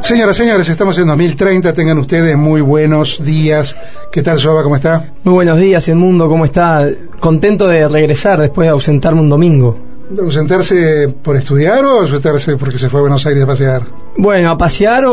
Señoras, señores, estamos en 2030, tengan ustedes muy buenos días. ¿Qué tal, Soba? ¿Cómo está? Muy buenos días, Edmundo, ¿cómo está? Contento de regresar después de ausentarme un domingo. ¿Ausentarse por estudiar o ausentarse porque se fue a Buenos Aires a pasear? Bueno, a pasear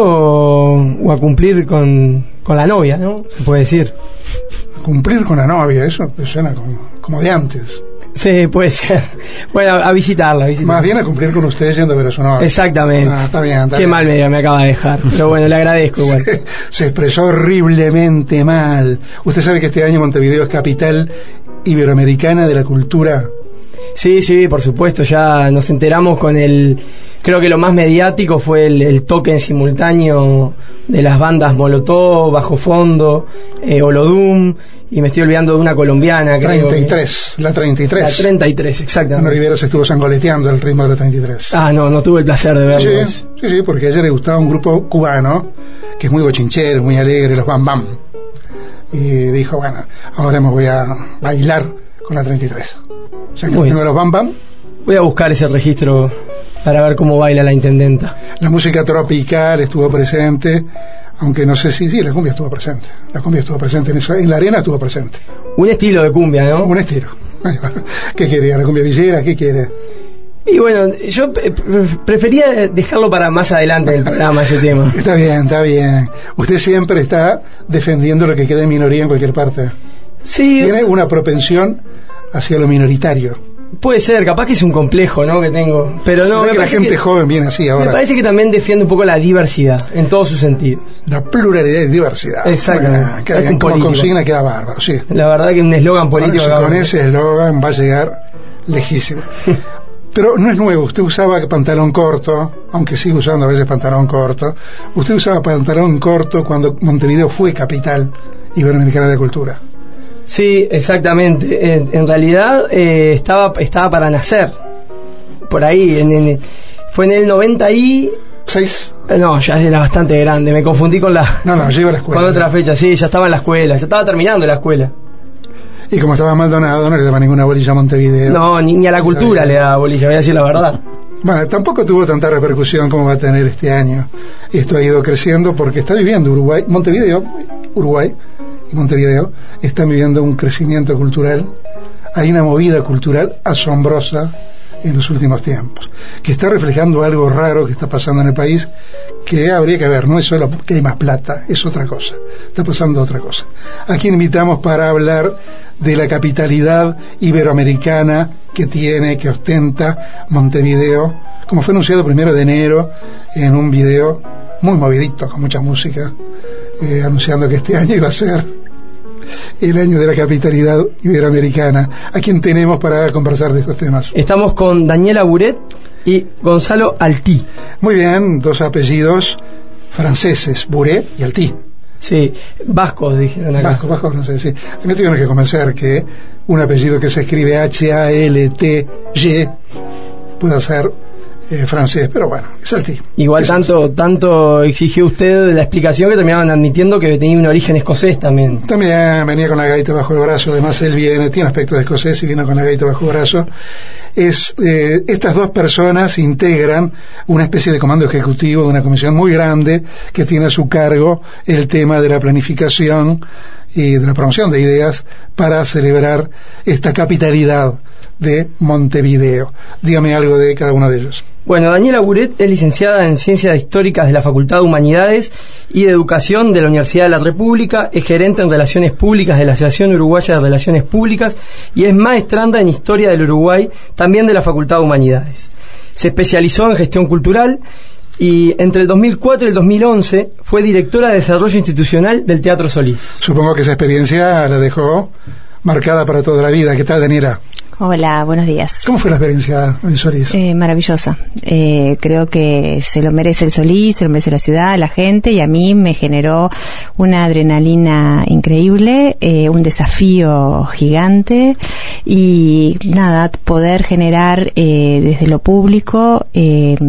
o a cumplir con la novia, ¿no? Se puede decir. Cumplir con la novia, eso suena como de antes. Sí, puede ser. Bueno, a visitarla. Más bien a cumplir con usted yendo a ver a su novia. Exactamente. Está bien. Qué mal me acaba de dejar. Pero bueno, le agradezco igual. Se expresó horriblemente mal. Usted sabe que este año Montevideo es capital iberoamericana de la cultura. Sí, por supuesto. Ya nos enteramos con creo que lo más mediático fue el toque en simultáneo de las bandas Molotov, Bajo Fondo, Olodum, y me estoy olvidando de una colombiana, creo. La 33. La 33, exactamente. Ana Rivera se estuvo zangoleteando el ritmo de la 33. No tuve el placer de verlo. Sí, porque a ella le gustaba un grupo cubano que es muy bochinchero, muy alegre, los Bam Bam. Y dijo, bueno, ahora me voy a bailar con la 33. O sea que uno de los Bam Bam. Voy a buscar ese registro para ver cómo baila la intendenta. La música tropical estuvo presente, aunque no sé si la cumbia estuvo presente. La cumbia estuvo presente en la arena estuvo presente. Un estilo de cumbia, ¿no? Un estilo. ¿Qué quería? ¿La cumbia villera? ¿Qué quiere? Y bueno, yo prefería dejarlo para más adelante en el programa, ese tema. Está bien. Usted siempre está defendiendo lo que queda en minoría en cualquier parte. Sí. Tiene una propensión hacia lo minoritario. Puede ser, capaz que es un complejo, ¿no?, que tengo, pero no. Me que la gente joven viene así ahora. Me parece que también defiende un poco la diversidad en todos sus sentidos. La pluralidad y diversidad. Exactamente. Como consigna queda bárbaro, sí. La verdad que un eslogan político. Con ese eslogan va a llegar lejísimo. Pero no es nuevo. Usted usaba pantalón corto, aunque sigue usando a veces pantalón corto. Usted usaba pantalón corto cuando Montevideo fue capital iberoamericana de cultura. Sí, exactamente. En realidad estaba para nacer. Por ahí, fue en el 96. No, ya era bastante grande. Me confundí con yo iba a la escuela. Con otra fecha, sí, ya estaba en la escuela. Ya estaba terminando la escuela. Y como estaba Maldonado, no le daba ninguna bolilla a Montevideo. No, ni a la cultura le daba bolilla, voy a decir la verdad. Bueno, tampoco tuvo tanta repercusión como va a tener este año. Esto ha ido creciendo porque está viviendo Montevideo y Montevideo están viviendo un crecimiento cultural. Hay una movida cultural asombrosa en los últimos tiempos, que está reflejando algo raro que está pasando en el país, que habría que ver. No es solo que hay más plata, es otra cosa. Está pasando otra cosa. Aquí invitamos para hablar de la capitalidad iberoamericana que ostenta Montevideo, como fue anunciado 1 de enero en un video muy movidito, con mucha música, anunciando que este año iba a ser el año de la capitalidad iberoamericana. ¿A quién tenemos para conversar de estos temas? Estamos con Daniela Buret y Gonzalo Altí. Muy bien, dos apellidos franceses, Buret y Altí. Sí, vascos dijeron acá. Vascos franceses, sí. Me tuvieron que convencer que un apellido que se escribe H-A-L-T-Y pueda ser francés, pero bueno, es Altí. Igual tanto exigió usted la explicación que terminaban admitiendo que tenía un origen escocés también. También venía con la gaita bajo el brazo. Además él tiene aspecto de escocés y viene con la gaita bajo el brazo. Estas dos personas integran una especie de comando ejecutivo de una comisión muy grande que tiene a su cargo el tema de la planificación y de la promoción de ideas para celebrar esta capitalidad de Montevideo. Dígame algo de cada uno de ellos. Bueno, Daniela Buret es licenciada en Ciencias Históricas de la Facultad de Humanidades y de Educación de la Universidad de la República, es gerente en Relaciones Públicas de la Asociación Uruguaya de Relaciones Públicas y es maestranda en Historia del Uruguay, también de la Facultad de Humanidades. Se especializó en Gestión Cultural y entre el 2004 y el 2011 fue directora de Desarrollo Institucional del Teatro Solís. Supongo que esa experiencia la dejó marcada para toda la vida. ¿Qué tal, Daniela? Hola, buenos días. ¿Cómo fue la experiencia en Solís? Maravillosa. Creo que se lo merece el Solís, se lo merece la ciudad, la gente, y a mí me generó una adrenalina increíble, un desafío gigante, y nada, poder generar desde lo público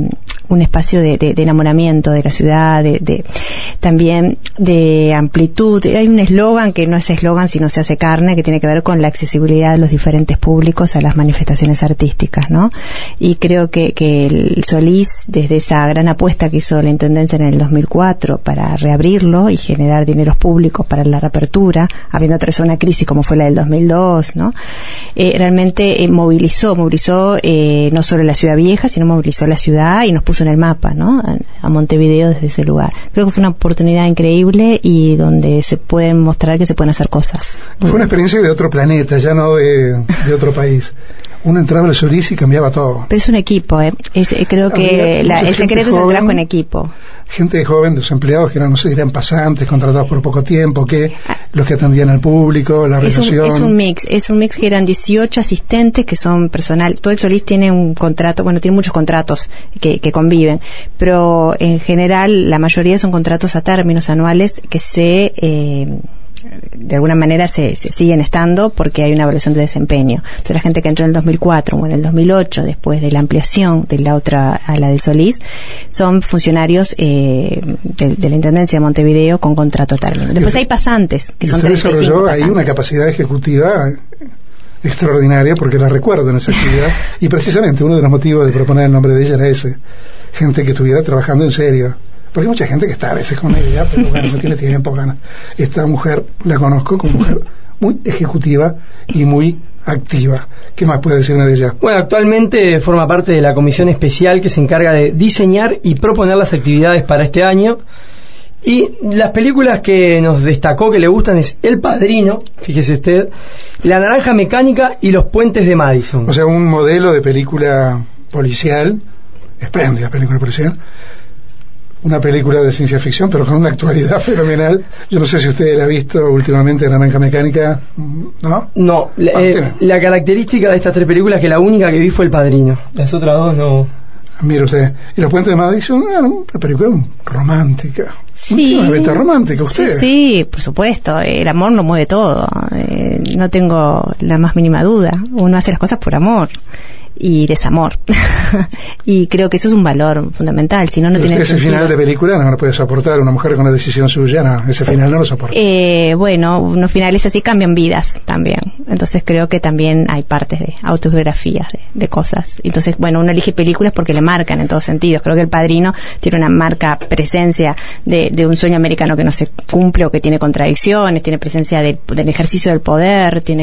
un espacio de enamoramiento de la ciudad, también de amplitud. Hay un eslogan que no es eslogan sino se hace carne, que tiene que ver con la accesibilidad de los diferentes públicos a las manifestaciones artísticas, ¿no? Y creo que el Solís, desde esa gran apuesta que hizo la Intendencia en el 2004 para reabrirlo y generar dineros públicos para la reapertura, habiendo atravesado una crisis como fue la del 2002, ¿no? Realmente movilizó no solo la ciudad vieja, sino movilizó la ciudad y nos puso en el mapa, ¿no? A Montevideo desde ese lugar. Creo que fue una oportunidad increíble y donde se pueden mostrar que se pueden hacer cosas. Fue una experiencia de otro planeta, ya no de otro país. Uno entraba al Solís y cambiaba todo. Pero es un equipo, creo que el secreto es el trabajo en equipo. Gente joven, los empleados que eran, no sé, eran pasantes, contratados por poco tiempo, que los que atendían al público, la relación. Es un mix que eran 18 asistentes que son personal. Todo el Solís tiene un contrato, tiene muchos contratos que conviven, pero en general la mayoría son contratos a términos anuales que de alguna manera se siguen estando porque hay una evaluación de desempeño. Entonces la gente que entró en el 2004 o en el 2008, después de la ampliación de la otra a la del Solís, son funcionarios de la Intendencia de Montevideo con contrato a término. Después hay pasantes, que son 35 desarrolló pasantes. Hay una capacidad ejecutiva extraordinaria, porque la recuerdo en esa actividad, y precisamente uno de los motivos de proponer el nombre de ella era ese, gente que estuviera trabajando en serio. Porque hay mucha gente que está a veces con una idea, pero no tiene tiempo, ganas. Esta mujer la conozco como mujer muy ejecutiva y muy activa. ¿Qué más puede decirme de ella? Bueno, actualmente forma parte de la comisión especial que se encarga de diseñar y proponer las actividades para este año. Y las películas que nos destacó que le gustan es El Padrino, fíjese usted, La Naranja Mecánica y Los Puentes de Madison. O sea, un modelo de película policial, espléndida película policial, una película de ciencia ficción, pero con una actualidad fenomenal. Yo no sé si usted la ha visto últimamente, La Naranja Mecánica, ¿no? No, la característica de estas tres películas es que la única que vi fue El Padrino. Las otras dos no. Mire usted, y Los Puentes de Madison, una película romántica. Sí. ¿Una beta romántica usted? Sí, por supuesto. El amor lo mueve todo. No tengo la más mínima duda. Uno hace las cosas por amor y desamor. Y creo que eso es un valor fundamental. Si no, no tiene ese final de película no lo puede soportar. Una mujer con una decisión suya, no, ese final no lo soporta. Unos finales así cambian vidas también. Entonces creo que también hay partes de autobiografías de cosas. Entonces, uno elige películas porque le marcan en todos sentidos. Creo que El Padrino tiene una marca presencia de un sueño americano que no se cumple o que tiene contradicciones, tiene presencia del ejercicio del poder, tiene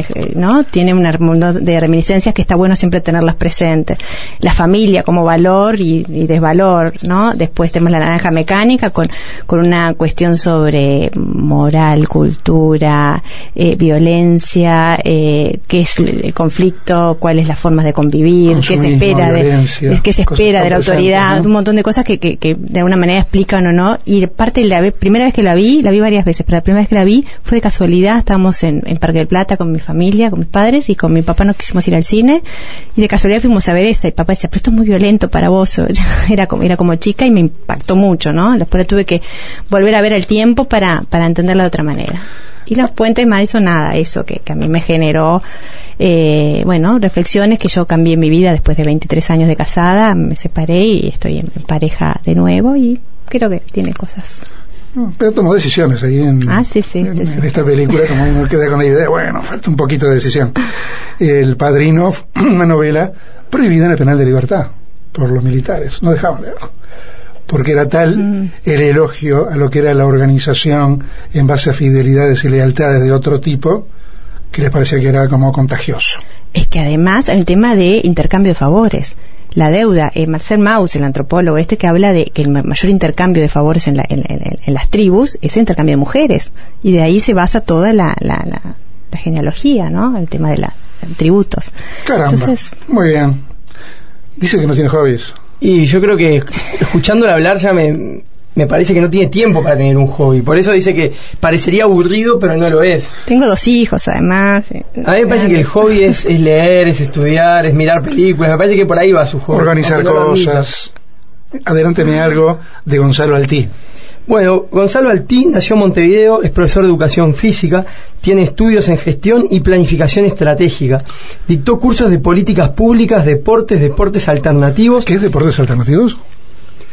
un mundo de reminiscencias que está bueno siempre tenerlas presentes. La familia como valor y desvalor, ¿no? Después tenemos La Naranja Mecánica con una cuestión sobre moral, cultura, violencia, qué es el conflicto, cuáles las formas de convivir, qué se espera de la autoridad, ¿no? Un montón de cosas que de alguna manera explican o no. Y parte de la primera vez que la vi varias veces, pero la primera vez que la vi fue de casualidad. Estábamos en Parque del Plata con mi familia, con mis padres, y con mi papá no quisimos ir al cine, y de casualidad fuimos a ver esa, y papá decía, pero esto es muy violento para vos. Era como chica y me impactó mucho, ¿no? Después tuve que volver a ver al tiempo para entenderla de otra manera. Y Los Puentes de Madison, nada, eso que a mí me generó reflexiones, que yo cambié mi vida después de 23 años de casada, me separé y estoy en pareja de nuevo, y creo que tiene cosas. Pero tomó decisiones ahí en esta película, como uno queda con la idea, falta un poquito de decisión. El Padrino, una novela prohibida en el penal de libertad por los militares, no dejaban leerlo, porque era tal el elogio a lo que era la organización en base a fidelidades y lealtades de otro tipo, que les parecía que era como contagioso. Es que además hay un tema de intercambio de favores. La deuda, Marcel Mauss, el antropólogo que habla de que el mayor intercambio de favores en las tribus es el intercambio de mujeres, y de ahí se basa toda la genealogía, ¿no? El tema de los tributos. Caramba. Entonces, muy bien. Dice que no tiene hobbies. Y yo creo que escuchándola hablar ya me parece que no tiene tiempo para tener un hobby. Por eso dice que parecería aburrido, pero no lo es. Tengo 2 hijos, además. A mí me parece que el hobby es leer, es estudiar, es mirar películas. Me parece que por ahí va su hobby. Organizar cosas. Adelánteme algo de Gonzalo Altí. Bueno, Gonzalo Altí nació en Montevideo, es profesor de educación física, tiene estudios en gestión y planificación estratégica. Dictó cursos de políticas públicas, deportes alternativos. ¿Qué es deportes alternativos?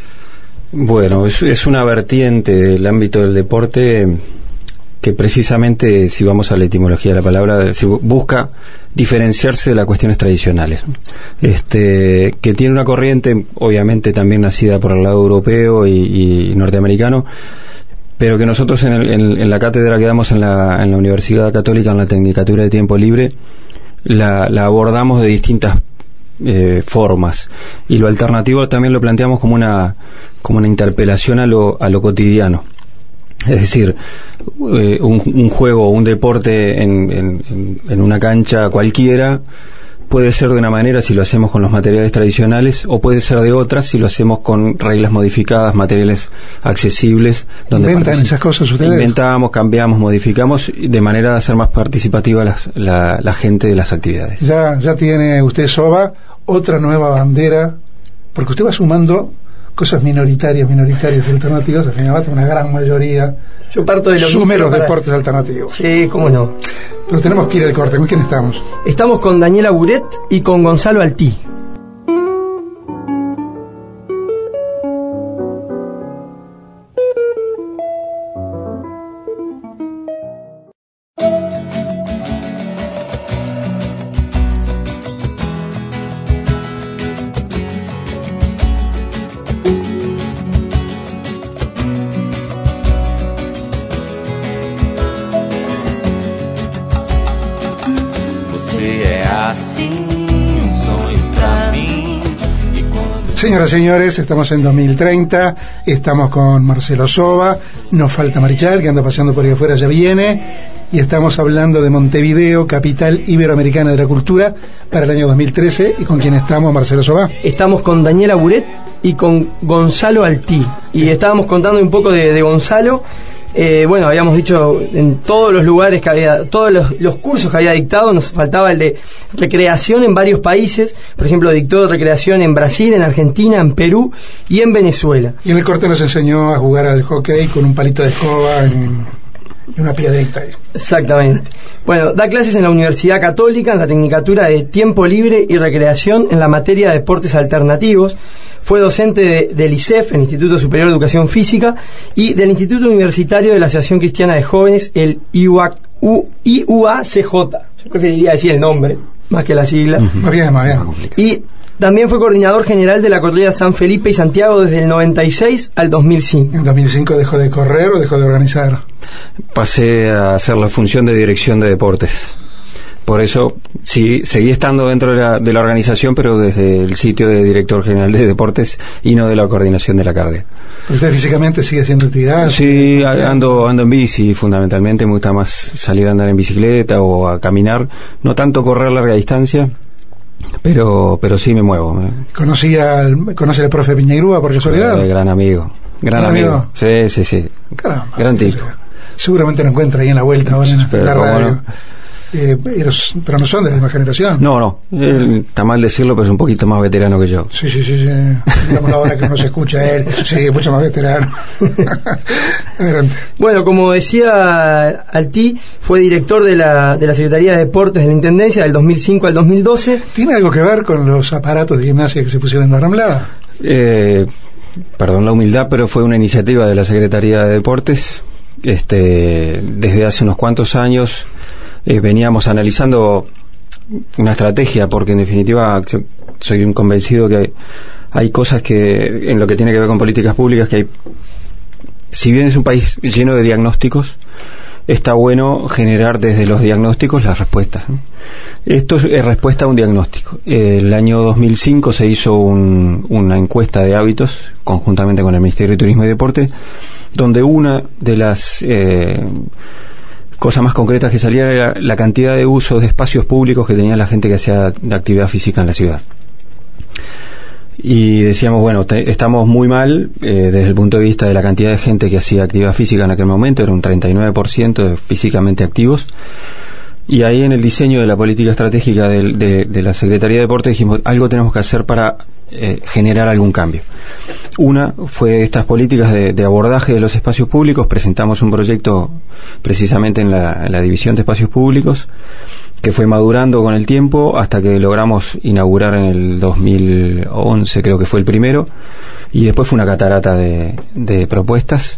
Bueno, es una vertiente del ámbito del deporte que precisamente, si vamos a la etimología de la palabra, busca diferenciarse de las cuestiones tradicionales, que tiene una corriente obviamente también nacida por el lado europeo y norteamericano, pero que nosotros en la cátedra que damos en la Universidad Católica, en la Tecnicatura de Tiempo Libre, la abordamos de distintas formas, y lo alternativo también lo planteamos como una interpelación a lo cotidiano. Es decir, un juego o un deporte en una cancha cualquiera puede ser de una manera si lo hacemos con los materiales tradicionales, o puede ser de otra si lo hacemos con reglas modificadas, materiales accesibles. ¿Inventan esas cosas ustedes? Inventamos, cambiamos, modificamos, de manera de hacer más participativa la gente de las actividades. Ya tiene usted, Soba, otra nueva bandera, porque usted va sumando cosas minoritarias, alternativas, al final va a tener una gran mayoría. Yo parto de los deportes alternativos. Sí, cómo no. Pero tenemos que ir al corte. ¿Con quién estamos? Estamos con Daniela Buret y con Gonzalo Altí. Señoras y señores, estamos en 2030, estamos con Marcelo Soba, nos falta Marichal, que anda paseando por ahí afuera, ya viene, y estamos hablando de Montevideo, capital iberoamericana de la cultura, para el año 2013, y con quién estamos, Marcelo Soba. Estamos con Daniela Buret y con Gonzalo Altí, y estábamos contando un poco de Gonzalo. Bueno, habíamos dicho en todos los lugares que había, todos los cursos que había dictado, nos faltaba el de recreación en varios países. Por ejemplo, dictó recreación en Brasil, en Argentina, en Perú y en Venezuela. Y en el corte nos enseñó a jugar al hockey con un palito de escoba y una piedrita ahí. Exactamente. Bueno, da clases en la Universidad Católica, en la Tecnicatura de Tiempo Libre y Recreación, en la materia de deportes alternativos. Fue docente del ISEF, el Instituto Superior de Educación Física, y del Instituto Universitario de la Asociación Cristiana de Jóvenes, el IUACJ. Yo preferiría decir el nombre, más que la sigla. Más bien. Y también fue coordinador general de la corrida San Felipe y Santiago desde el 96 al 2005. ¿En 2005 dejó de correr o dejó de organizar? Pasé a hacer la función de dirección de deportes. Por eso sí, seguí estando dentro de la organización, pero desde el sitio de director general de deportes y no de la coordinación de la carrera. ¿Usted físicamente sigue haciendo actividad? Sí, ando en bici fundamentalmente. Me gusta más salir a andar en bicicleta o a caminar, no tanto correr larga distancia, pero sí me muevo. ¿Conoce al profe Piñeirúa por casualidad? Gran amigo. Sí. Caramba, gran tipo. Seguramente lo encuentra ahí en la vuelta ahora en la radio. No. Pero no son de la misma generación. No. Está mal decirlo, pero es un poquito más veterano que yo. Sí. Digamos ahora que no se escucha él. Sí, mucho más veterano. Adelante. Bueno, como decía Altí, fue director de la Secretaría de Deportes de la Intendencia del 2005 al 2012. ¿Tiene algo que ver con los aparatos de gimnasia que se pusieron en la Ramblada? Perdón la humildad, pero fue una iniciativa de la Secretaría de Deportes. Desde hace unos cuantos años veníamos analizando una estrategia, porque en definitiva yo soy un convencido que hay cosas que en lo que tiene que ver con políticas públicas que hay, si bien es un país lleno de diagnósticos, está bueno generar desde los diagnósticos las respuestas, ¿no? Esto es respuesta a un diagnóstico. El año 2005 se hizo una encuesta de hábitos conjuntamente con el Ministerio de Turismo y Deporte, donde una de las cosas más concretas que salía era la cantidad de usos de espacios públicos que tenía la gente que hacía de actividad física en la ciudad. Y decíamos, bueno, estamos muy mal desde el punto de vista de la cantidad de gente que hacía actividad física en aquel momento, era un 39% de físicamente activos. Y ahí en el diseño de la política estratégica de la Secretaría de Deportes dijimos, algo tenemos que hacer para generar algún cambio. Una fue estas políticas de abordaje de los espacios públicos. Presentamos un proyecto precisamente en la División de Espacios Públicos que fue madurando con el tiempo hasta que logramos inaugurar en el 2011, creo que fue el primero, y después fue una catarata de propuestas,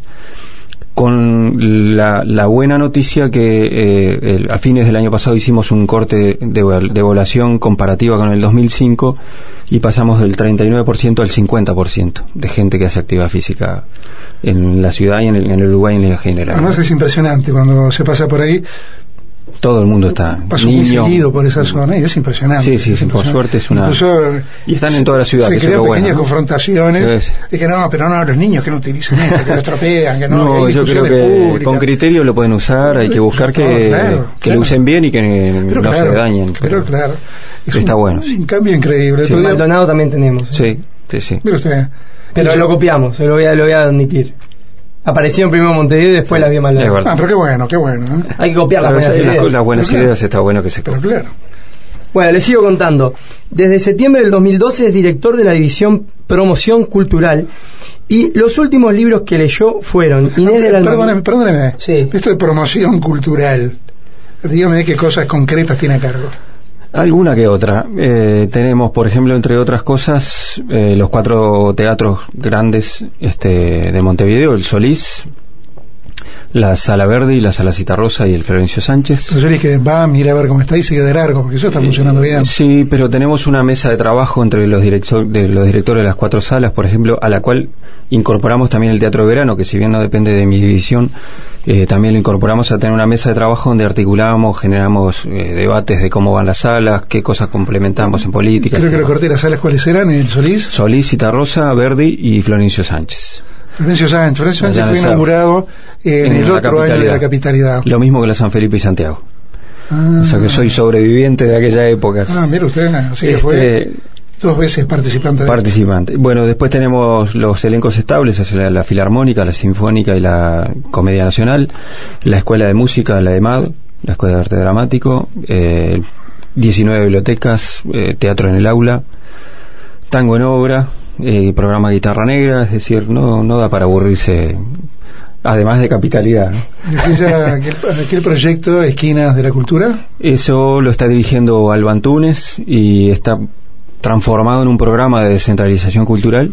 con la buena noticia que a fines del año pasado hicimos un corte de evaluación comparativa con el 2005 y pasamos del 39% al 50% de gente que hace actividad física en la ciudad y en el Uruguay en general. Además es impresionante cuando se pasa por ahí. Todo el mundo está. Paso muy seguido por esa zona y es impresionante. Sí, es impresionante. Por suerte es una. Incluso, y están en toda la ciudad. Se crean pequeñas confrontaciones. Sí. De que no, pero no, los niños que no utilicen esto, que lo estropean, que no. No, yo creo que públicas. Con criterio lo pueden usar, hay que buscar que lo usen bien y que no se dañen. Pero claro. Está bueno. Un cambio increíble. Sí, Maldonado también tenemos. Sí. Mira usted. Pero lo copiamos, lo voy a admitir. Aparecieron primero en Montevideo y después las vi Maldonado. Pero qué bueno. ¿no? Hay que copiar las buenas ideas, está bueno que se copien. Pero claro. Bueno, les sigo contando. Desde septiembre del 2012 es director de la división Promoción Cultural y los últimos libros que leyó fueron Inés del Alma. Perdóneme. Sí. Esto de promoción cultural, dígame qué cosas concretas tiene a cargo. Alguna que otra. Tenemos, por ejemplo, entre otras cosas, los 4 teatros grandes de Montevideo, el Solís, la Sala Verde y la Sala Citarrosa y el Florencio Sánchez. Pero Solís que va, mira a ver cómo está y sigue de largo, porque eso está funcionando bien. Sí, pero tenemos una mesa de trabajo entre los directores de las 4 salas, por ejemplo, a la cual incorporamos también el Teatro de Verano, que si bien no depende de mi división, también lo incorporamos a tener una mesa de trabajo donde articulamos, generamos debates de cómo van las salas, qué cosas complementamos en política. Creo que recordé las salas, ¿cuáles eran? ¿El Solís? Solís, Citarrosa, Verdi y Florencio Sánchez. Florencio Sánchez fue inaugurado en el otro año de la capitalidad. Lo mismo que la San Felipe y Santiago. O sea que soy sobreviviente de aquella época. Mira usted, así que fue 2 veces participante. Bueno, después tenemos los elencos estables, o sea, la Filarmónica, la Sinfónica y la Comedia Nacional, la Escuela de Música, la EMAD, la Escuela de Arte Dramático, 19 bibliotecas, teatro en el aula, tango en obra, programa Guitarra Negra, es decir, no da para aburrirse, además de capitalidad, ¿no? ¿Aquel proyecto Esquinas de la Cultura? Eso lo está dirigiendo Alba Túnez y está transformado en un programa de descentralización cultural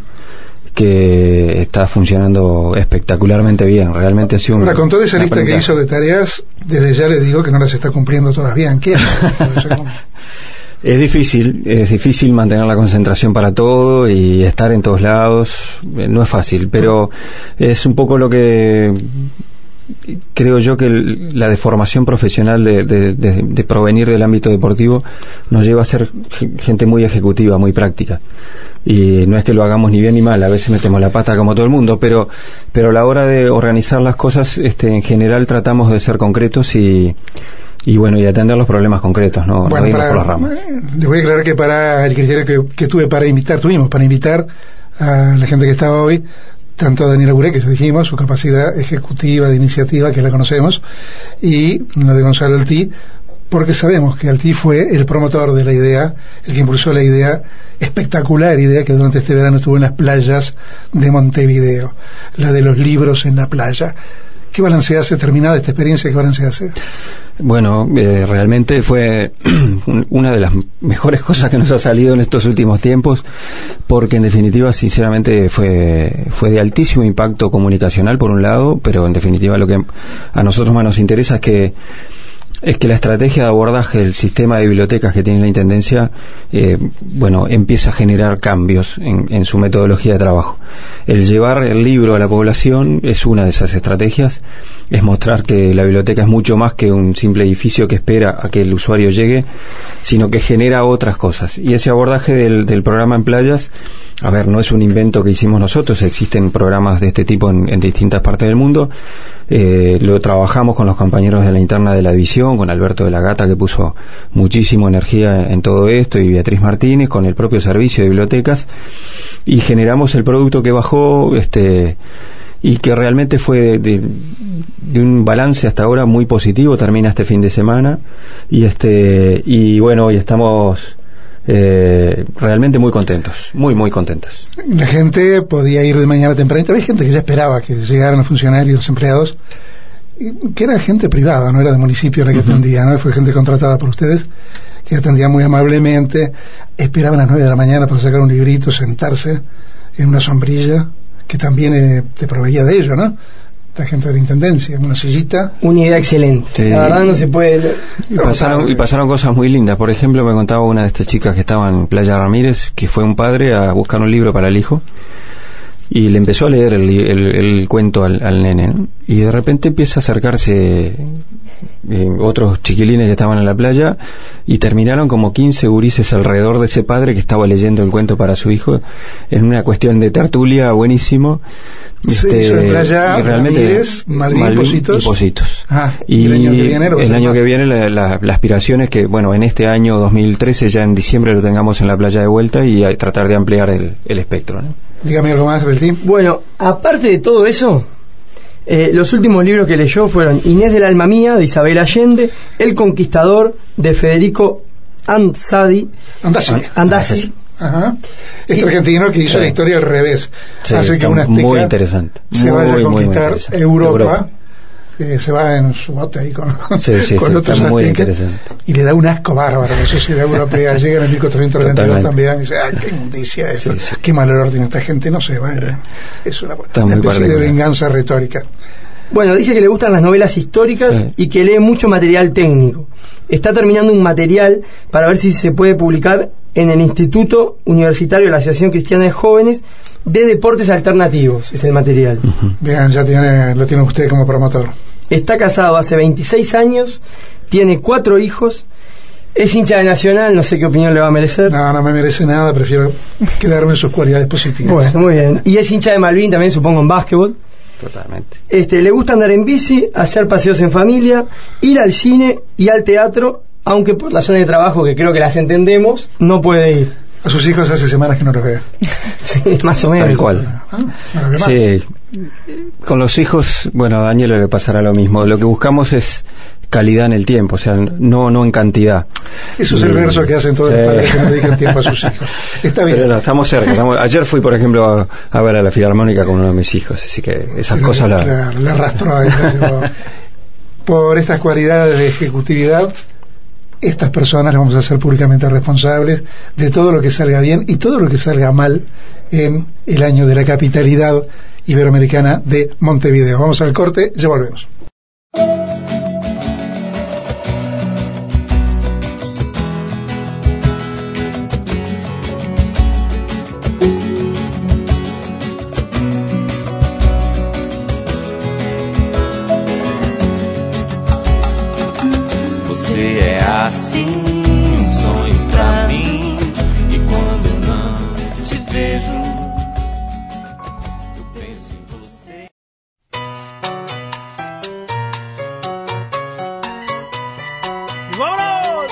que está funcionando espectacularmente bien. Realmente ha sido Ahora, con toda esa lista que hizo de tareas, desde ya le digo que no las está cumpliendo todas bien. ¿Qué? Es difícil mantener la concentración para todo y estar en todos lados. No es fácil, pero es un poco lo que creo yo que la deformación profesional de provenir del ámbito deportivo nos lleva a ser gente muy ejecutiva, muy práctica. Y no es que lo hagamos ni bien ni mal, a veces metemos la pata como todo el mundo, pero a la hora de organizar las cosas, en general tratamos de ser concretos y atender los problemas concretos, no irnos por las ramas. Les voy a aclarar que para el criterio que tuvimos para invitar a la gente que estaba hoy, tanto a Daniela Buré, que ya dijimos, su capacidad ejecutiva de iniciativa, que la conocemos, y la de Gonzalo Altí, porque sabemos que Altí fue el promotor de la idea, el que impulsó la idea, espectacular idea que durante este verano estuvo en las playas de Montevideo, la de los libros en la playa. ¿Qué balance hace, terminada esta experiencia, qué balance hace? Bueno, realmente fue una de las mejores cosas que nos ha salido en estos últimos tiempos, porque en definitiva, sinceramente, fue de altísimo impacto comunicacional por un lado, pero en definitiva lo que a nosotros más nos interesa es que la estrategia de abordaje del sistema de bibliotecas que tiene la Intendencia, empieza a generar cambios en su metodología de trabajo. El llevar el libro a la población es una de esas estrategias, es mostrar que la biblioteca es mucho más que un simple edificio que espera a que el usuario llegue, sino que genera otras cosas. Y ese abordaje del programa en playas, no es un invento que hicimos nosotros, existen programas de este tipo en distintas partes del mundo. Lo trabajamos con los compañeros de la interna de la división, con Alberto de la Gata, que puso muchísima energía en todo esto, y Beatriz Martínez, con el propio servicio de bibliotecas, y generamos el producto que bajó, y que realmente fue de un balance hasta ahora muy positivo. Termina este fin de semana y hoy estamos realmente muy contentos, muy contentos. La gente podía ir de mañana tempranito, hay gente que ya esperaba que llegaran los funcionarios, los empleados, que era gente privada, no era de municipio la que atendía, ¿no? Fue gente contratada por ustedes, que atendía muy amablemente, esperaban a las 9 de la mañana para sacar un librito, sentarse en una sombrilla, que también te proveía de ello, ¿no? La gente de la intendencia, una sillita. Una idea excelente. Sí. La verdad no se puede. Y pasaron cosas muy lindas. Por ejemplo, me contaba una de estas chicas que estaba en Playa Ramírez, que fue un padre a buscar un libro para el hijo y le empezó a leer el cuento al nene, ¿no? Y de repente empieza a acercarse otros chiquilines que estaban en la playa y terminaron como 15 gurises alrededor de ese padre que estaba leyendo el cuento para su hijo, en una cuestión de tertulia buenísimo. Eso en Playa Ramírez, Malvin y Pocitos. Y el año que viene la aspiración es que, bueno, en este año 2013, ya en diciembre, lo tengamos en la playa de vuelta y tratar de ampliar el espectro, ¿no? Dígame algo más, Beltín. Bueno, aparte de todo eso, los últimos libros que leyó fueron Inés del alma mía, de Isabel Allende, El conquistador, de Federico Andazzi. Ajá. Este argentino que hizo la historia al revés. Hace que una azteca muy interesante. Se vaya a conquistar Europa. Se va en su bote ahí con otros aztecas y le da un asco bárbaro a la sociedad europea. Llega en el 1492 también y dice, qué inmundicia eso, qué mal olor tiene esta gente, no se va. Es una especie de venganza retórica. Bueno, dice que le gustan las novelas históricas y que lee mucho material técnico. Está terminando un material para ver si se puede publicar en el Instituto Universitario de la Asociación Cristiana de Jóvenes de Deportes Alternativos, es el material. Bien, ya lo tiene usted como promotor. Está casado hace 26 años, tiene 4 hijos, es hincha de Nacional, no sé qué opinión le va a merecer. No me merece nada, prefiero quedarme en sus cualidades positivas. Bueno, muy bien. Y es hincha de Malvin también, supongo, en básquetbol. Totalmente. Le gusta andar en bici, hacer paseos en familia, ir al cine y al teatro, aunque por la zona de trabajo, que creo que las entendemos, no puede ir. A sus hijos hace semanas que no los ve. Sí, más o menos. Tal cual. No los ve más. Con los hijos, bueno, a Daniel le pasará lo mismo. Lo que buscamos es calidad en el tiempo, o sea, no en cantidad. Eso es el verso que hacen todos los padres que no dedican tiempo a sus hijos. Está bien. Pero no, estamos cerca. Ayer fui, por ejemplo, a ver a la Filarmónica con uno de mis hijos, así que esas cosas le arrastró a ella. Por estas cualidades de ejecutividad, estas personas las vamos a hacer públicamente responsables de todo lo que salga bien y todo lo que salga mal en el año de la capitalidad iberoamericana de Montevideo. Vamos al corte, ya volvemos. Assim, sonho pra mim. E quando não te vejo, eu penso em você. ¡Vámonos!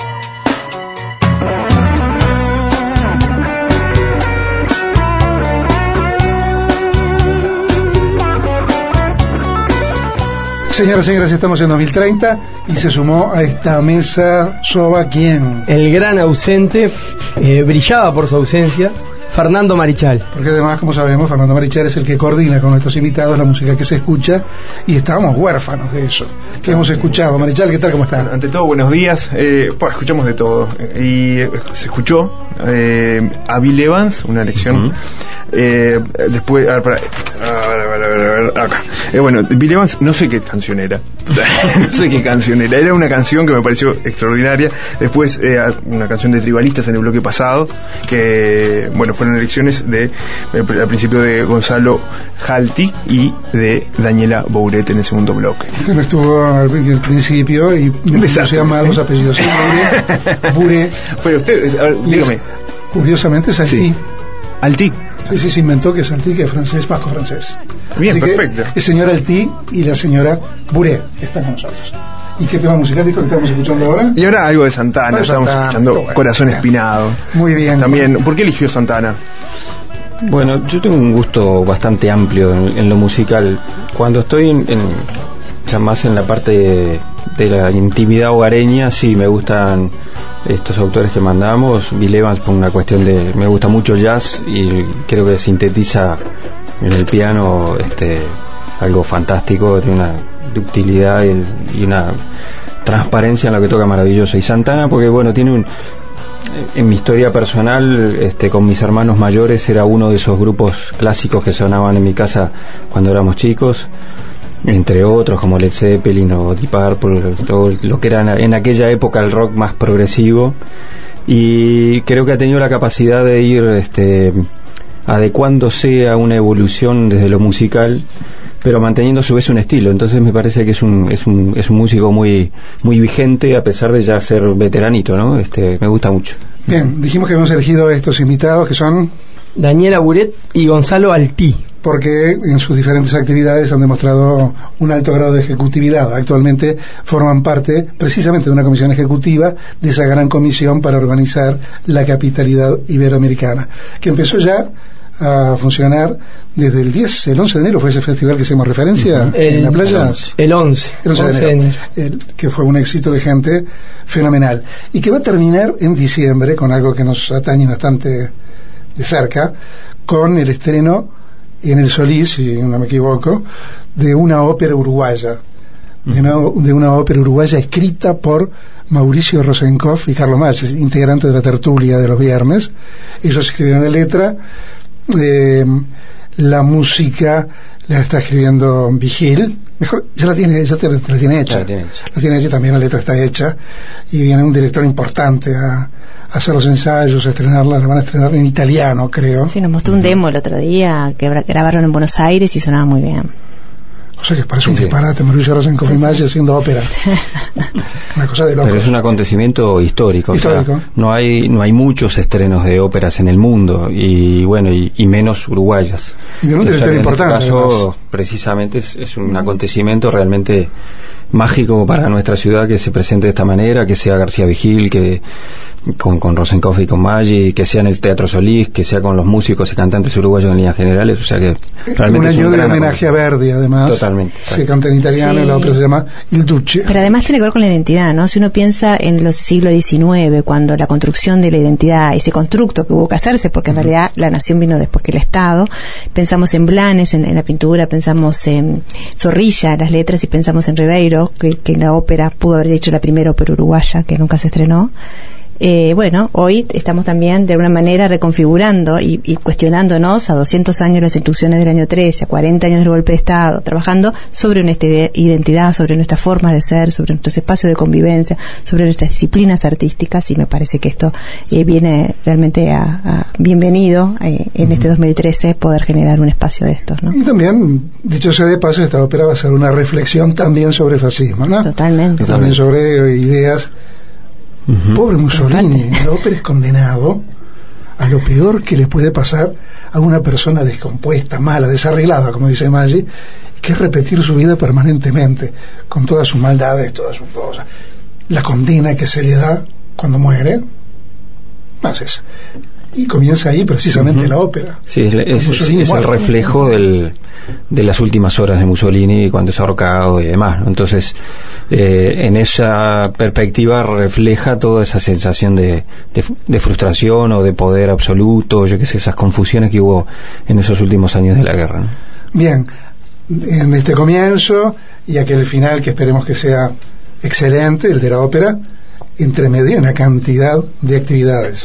Señoras y señores, estamos en 2030 y se sumó a esta mesa Soba, ¿quién? El gran ausente, brillaba por su ausencia, Fernando Marichal. Porque además, como sabemos, Fernando Marichal es el que coordina con nuestros invitados la música que se escucha y estábamos huérfanos de eso. ¿Qué hemos escuchado? Marichal, ¿qué tal? ¿Cómo están? Ante todo, buenos días. Escuchamos de todo. Y se escuchó a Bill Evans, una elección. Después, acá. Bueno, Bill Evans, no sé qué canción era. Era una canción que me pareció extraordinaria. Después, una canción de Tribalistas en el bloque pasado, que, bueno, fueron elecciones al principio de Gonzalo Halti y de Daniela Bouret en el segundo bloque. Usted no estuvo al principio y me llama los apellidos. Bouret. Pero usted, dígame. Curiosamente, Salti. Sí. Alti. Sí, se inventó que es Alti, que es francés, vasco francés. Bien, así perfecto. El señor Alti y la señora Bouret están con nosotros. ¿Y qué tema musical dijo que estamos escuchando ahora? Y ahora algo de Santana, estamos escuchando bueno, Corazón Espinado. Muy bien. También, ¿por qué eligió Santana? Bueno, yo tengo un gusto bastante amplio en lo musical. Cuando estoy ya más en la parte de la intimidad hogareña, sí, me gustan estos autores que mandamos. Bill Evans, por una cuestión de... me gusta mucho jazz y creo que sintetiza en el piano algo fantástico, tiene ductilidad y una transparencia en lo que toca maravilloso. Y Santana, porque bueno, tiene en mi historia personal, con mis hermanos mayores, era uno de esos grupos clásicos que sonaban en mi casa cuando éramos chicos, entre otros como Led Zeppelin o Deep Purple, todo lo que era en aquella época el rock más progresivo, y creo que ha tenido la capacidad de ir adecuándose a una evolución desde lo musical, pero manteniendo a su vez un estilo. Entonces me parece que es un músico muy muy vigente, a pesar de ya ser veteranito, ¿no? Me gusta mucho. Bien, dijimos que hemos elegido estos invitados, que son Daniela Buret y Gonzalo Altí, porque en sus diferentes actividades han demostrado un alto grado de ejecutividad. Actualmente forman parte precisamente de una comisión ejecutiva de esa gran comisión para organizar la capitalidad iberoamericana, que empezó ya a funcionar desde el 11 de enero fue ese festival que hicimos referencia en la playa. El 11 de enero, que fue un éxito de gente fenomenal, y que va a terminar en diciembre con algo que nos atañe bastante de cerca, con el estreno en el Solís, si no me equivoco, de una ópera uruguaya, de una ópera uruguaya escrita por Mauricio Rosenkopf y Carlos Malz, integrantes de la tertulia de los viernes. Ellos escribieron la letra, la música la está escribiendo Vigil, mejor, ya la tiene hecha. La tiene hecha, también la letra está hecha, y viene un director importante a hacer los ensayos, a estrenarla. La van a estrenar en italiano, creo. Sí, nos mostró un demo el otro día que grabaron en Buenos Aires y sonaba muy bien. O sea que parece un disparate, Mauricio Rosenkopf y Malz haciendo ópera. Una cosa de locos. Pero es un acontecimiento histórico. O sea, no hay muchos estrenos de óperas en el mundo, y bueno, y menos uruguayas. Y de un director importante. En este caso, precisamente, es un acontecimiento realmente mágico para nuestra ciudad, que se presente de esta manera, que sea García Vigil, que con Rosenkopf y con Maggi, que sea en el Teatro Solís, que sea con los músicos y cantantes uruguayos en líneas generales. O sea que realmente un año de homenaje a Verdi, además. Totalmente. Se canta en italiano, sí. La ópera se llama Il Duce. Pero además tiene que ver con la identidad, ¿no? Si uno piensa en los siglos XIX, cuando la construcción de la identidad, ese constructo que hubo que hacerse, porque en realidad la nación vino después que el Estado, pensamos en Blanes, en la pintura, pensamos en Zorrilla, las letras, y pensamos en Ribeiro, que en la ópera pudo haber hecho la primera ópera uruguaya, que nunca se estrenó. Bueno, hoy estamos también de alguna manera reconfigurando y cuestionándonos a 200 años las instrucciones del año 13, a 40 años del golpe de Estado, trabajando sobre nuestra identidad, sobre nuestra forma de ser, sobre nuestros espacios de convivencia, sobre nuestras disciplinas artísticas, y me parece que esto viene realmente bienvenido en este 2013 poder generar un espacio de estos, ¿no? Y también, dicho sea de paso, esta ópera va a ser una reflexión también sobre el fascismo, ¿no? Totalmente. También sobre ideas. Pobre Mussolini, la ópera es condenado a lo peor que le puede pasar a una persona descompuesta, mala, desarreglada, como dice Maggi, que es repetir su vida permanentemente, con todas sus maldades, todas sus cosas. La condena que se le da cuando muere, no sé, y comienza ahí precisamente la ópera. Sí, es el reflejo de las últimas horas de Mussolini, cuando es ahorcado y demás, ¿no? Entonces, en esa perspectiva refleja toda esa sensación de frustración o de poder absoluto, yo qué sé, esas confusiones que hubo en esos últimos años de la guerra, ¿no? Bien, en este comienzo y aquel final que esperemos que sea excelente, el de la ópera, entre medio una cantidad de actividades.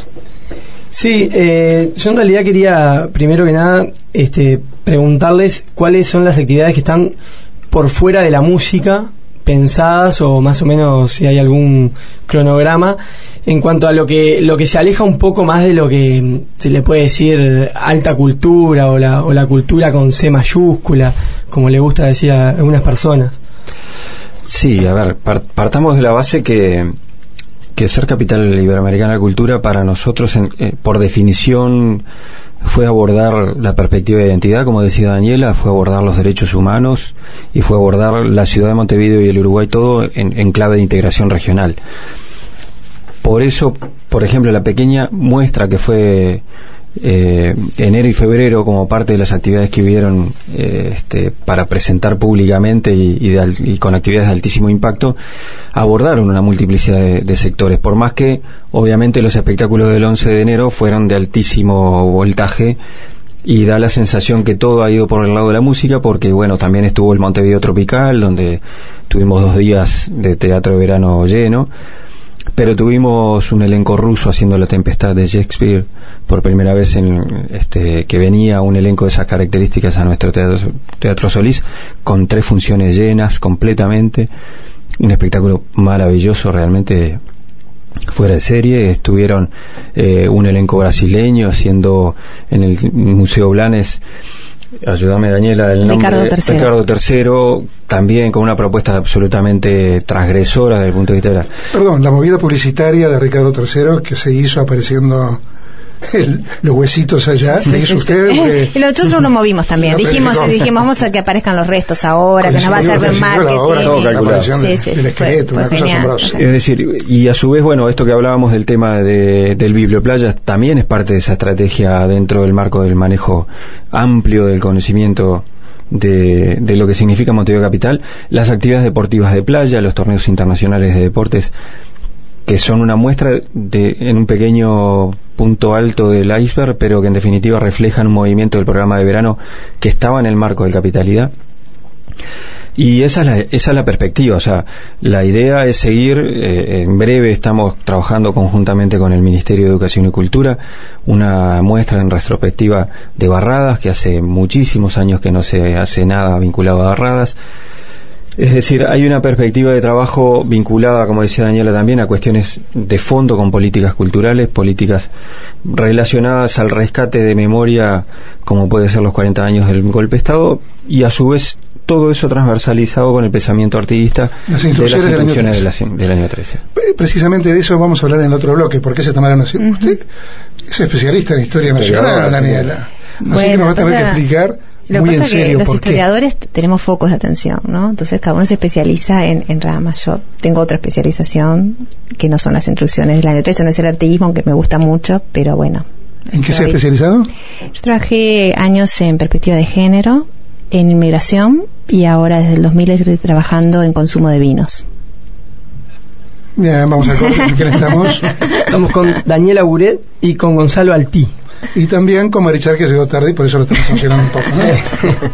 Sí, yo en realidad quería, primero que nada, preguntarles cuáles son las actividades que están por fuera de la música, pensadas, o más o menos si hay algún cronograma, en cuanto a lo que se aleja un poco más de lo que se le puede decir alta cultura, o la cultura con C mayúscula, como le gusta decir a algunas personas. Sí, a ver, partamos de la base que ser capital iberoamericana de la cultura para nosotros, por definición, fue abordar la perspectiva de identidad, como decía Daniela, fue abordar los derechos humanos, y fue abordar la ciudad de Montevideo y el Uruguay todo en clave de integración regional. Por eso, por ejemplo, la pequeña muestra que fue enero y febrero, como parte de las actividades que hubieron para presentar públicamente y con actividades de altísimo impacto, abordaron una multiplicidad de sectores, por más que obviamente los espectáculos del 11 de enero fueron de altísimo voltaje y da la sensación que todo ha ido por el lado de la música, porque bueno, también estuvo el Montevideo Tropical, donde tuvimos 2 días de teatro de verano lleno, pero tuvimos un elenco ruso haciendo La Tempestad de Shakespeare por primera vez que venía un elenco de esas características a nuestro teatro Solís, con 3 funciones llenas completamente, un espectáculo maravilloso, realmente fuera de serie. Estuvieron un elenco brasileño haciendo en el Museo Blanes, ayúdame Daniela, el nombre, Ricardo III, también con una propuesta absolutamente transgresora desde el punto de vista de la movida publicitaria de Ricardo III, que se hizo apareciendo los huesitos allá, sí, hizo sí, usted. Y nosotros nos movimos también, dijimos vamos a que aparezcan los restos ahora, que nos va a servir marketing, todo calculado. El esqueleto, una cosa asombrosa. Es decir, y a su vez, bueno, esto que hablábamos del tema del Biblioplaya también es parte de esa estrategia dentro del marco del manejo amplio del conocimiento de lo que significa Montevideo Capital, las actividades deportivas de playa, los torneos internacionales de deportes, que son una muestra en un pequeño punto alto del iceberg, pero que en definitiva reflejan un movimiento del programa de verano que estaba en el marco del Capitalidad. Y esa es la perspectiva, o sea, la idea es seguir, en breve estamos trabajando conjuntamente con el Ministerio de Educación y Cultura, una muestra en retrospectiva de Barradas, que hace muchísimos años que no se hace nada vinculado a Barradas. Es decir, hay una perspectiva de trabajo vinculada, como decía Daniela también, a cuestiones de fondo con políticas culturales, políticas relacionadas al rescate de memoria, como puede ser los 40 años del golpe de Estado, y a su vez todo eso transversalizado con el pensamiento artista de las instituciones del año 13. Precisamente de eso vamos a hablar en el otro bloque. ¿Por qué se tomaron así? Usted es especialista en historia nacional, Daniela. Así que nos va a tener que explicar muy en serio los historiadores tenemos focos de atención, ¿no? Entonces cada uno se especializa en ramas. Yo tengo otra especialización que no son las instrucciones del año 13, no es el arteísmo, aunque me gusta mucho, pero bueno. ¿En qué se ha especializado? Yo trabajé años en perspectiva de género, en inmigración, y ahora desde el 2000 estoy trabajando en consumo de vinos. Bien, vamos a ver con quién estamos. Estamos con Daniela Buret y con Gonzalo Altí. Y también con Marichal, que llegó tarde y por eso lo estamos funcionando un poco, ¿no?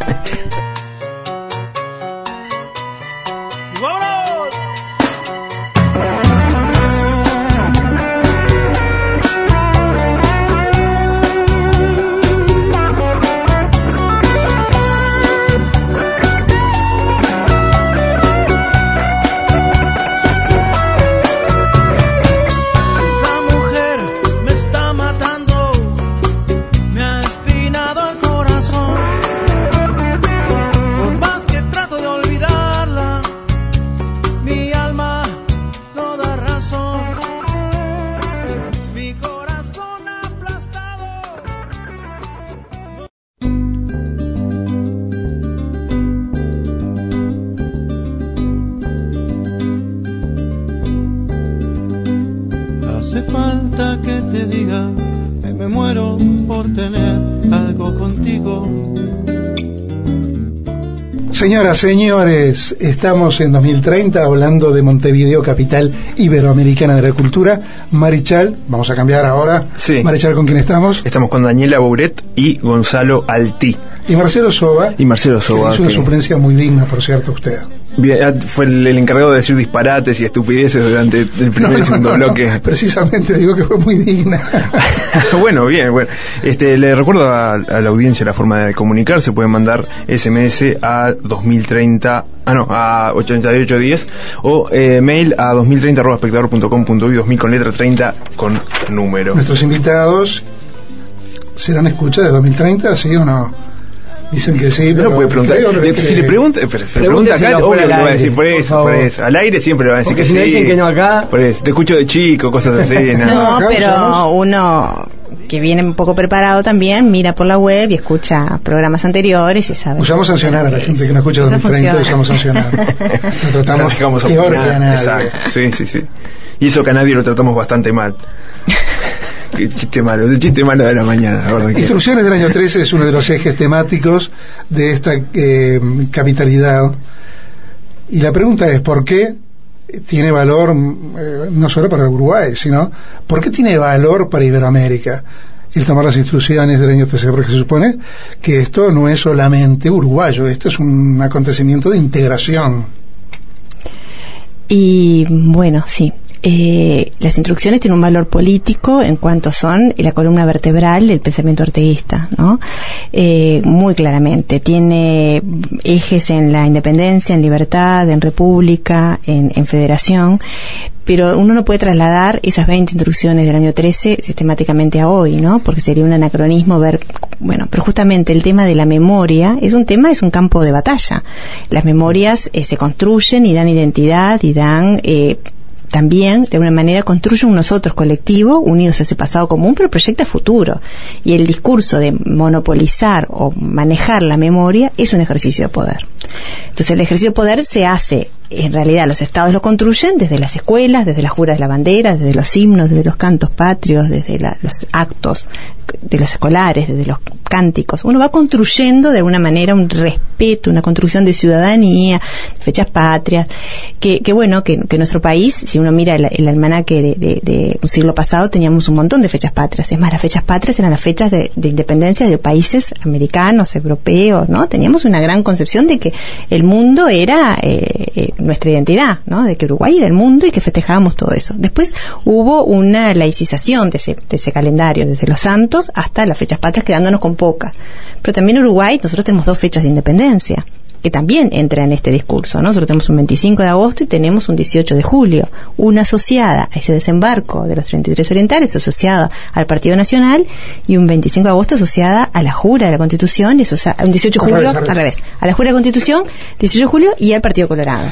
Señoras, señores, estamos en 2030 hablando de Montevideo, capital iberoamericana de la cultura. Marichal, vamos a cambiar ahora. Sí. Marichal, ¿con quién estamos? Estamos con Daniela Buret y Gonzalo Altí. Y Marcelo Soba. Y Marcelo Soba. Que hizo una suplencia muy digna, por cierto, usted. Bien, fue el encargado de decir disparates y estupideces durante el primer y segundo bloque. Precisamente digo que fue muy digna. Bueno, bien, bueno. Le recuerdo a la audiencia la forma de comunicarse. Pueden mandar SMS a 2030, a 8810 o mail a 2030@espectador.com.uy, 2000 con letra 30 con número. Nuestros invitados serán escucha de 2030, ¿sí o no? Dicen que sí, pero no puede preguntar. Si le pregunta, se le pregunta acá, obvio que lo va a decir, por eso. Al aire siempre lo va a decir. Porque que si sí. no dicen que no acá. Por eso, te escucho de chico, cosas así. No, pero uno que viene un poco preparado también mira por la web y escucha programas anteriores y sabe. Usamos sancionar a la gente que no escucha 2030, usamos sancionar. Lo tratamos peor que a nadie. Exacto, sí. Y eso que a nadie lo tratamos bastante mal. Qué chiste malo, el chiste malo de la mañana. La verdad que... Instrucciones del año 13 es uno de los ejes temáticos de esta capitalidad. Y la pregunta es, ¿por qué tiene valor no solo para Uruguay, sino ¿por qué tiene valor para Iberoamérica? el tomar las instrucciones del año 13, porque se supone que esto no es solamente uruguayo, esto es un acontecimiento de integración. Y bueno, sí. Las instrucciones tienen un valor político en cuanto son la columna vertebral del pensamiento orteguista, ¿no? Muy claramente. Tiene ejes en la independencia, en libertad, en república, en federación, pero uno no puede trasladar esas 20 instrucciones del año 13 sistemáticamente a hoy, ¿no? Porque sería un anacronismo ver, bueno, pero justamente el tema de la memoria es un campo de batalla. Las memorias se construyen y dan identidad y dan también, de alguna manera, construye un nosotros colectivo, unidos a ese pasado común, pero proyecta futuro. Y el discurso de monopolizar o manejar la memoria es un ejercicio de poder. Entonces, el ejercicio de poder se hace, en realidad, los estados lo construyen desde las escuelas, desde las juras de la bandera, desde los himnos, desde los cantos patrios, desde los actos de los escolares, desde los cánticos. Uno va construyendo, de alguna manera, un respeto, una construcción de ciudadanía, de fechas patrias, que nuestro país, si uno mira el almanaque de un siglo pasado, teníamos un montón de fechas patrias. Es más, las fechas patrias eran las fechas de independencia de países americanos, europeos, ¿no? Teníamos una gran concepción de que el mundo era nuestra identidad, ¿no? De que Uruguay era el mundo y que festejábamos todo eso. Después hubo una laicización de ese calendario, desde los santos hasta las fechas patrias, quedándonos con pocas. Pero también Uruguay, nosotros tenemos 2 fechas de independencia, que también entra en este discurso, ¿no? Nosotros tenemos un 25 de agosto y tenemos un 18 de julio, una asociada a ese desembarco de los 33 orientales, asociada al Partido Nacional, y un 25 de agosto asociada a la jura de la Constitución, y un 18 de julio, al revés, a la jura de la Constitución, 18 de julio, y al Partido Colorado.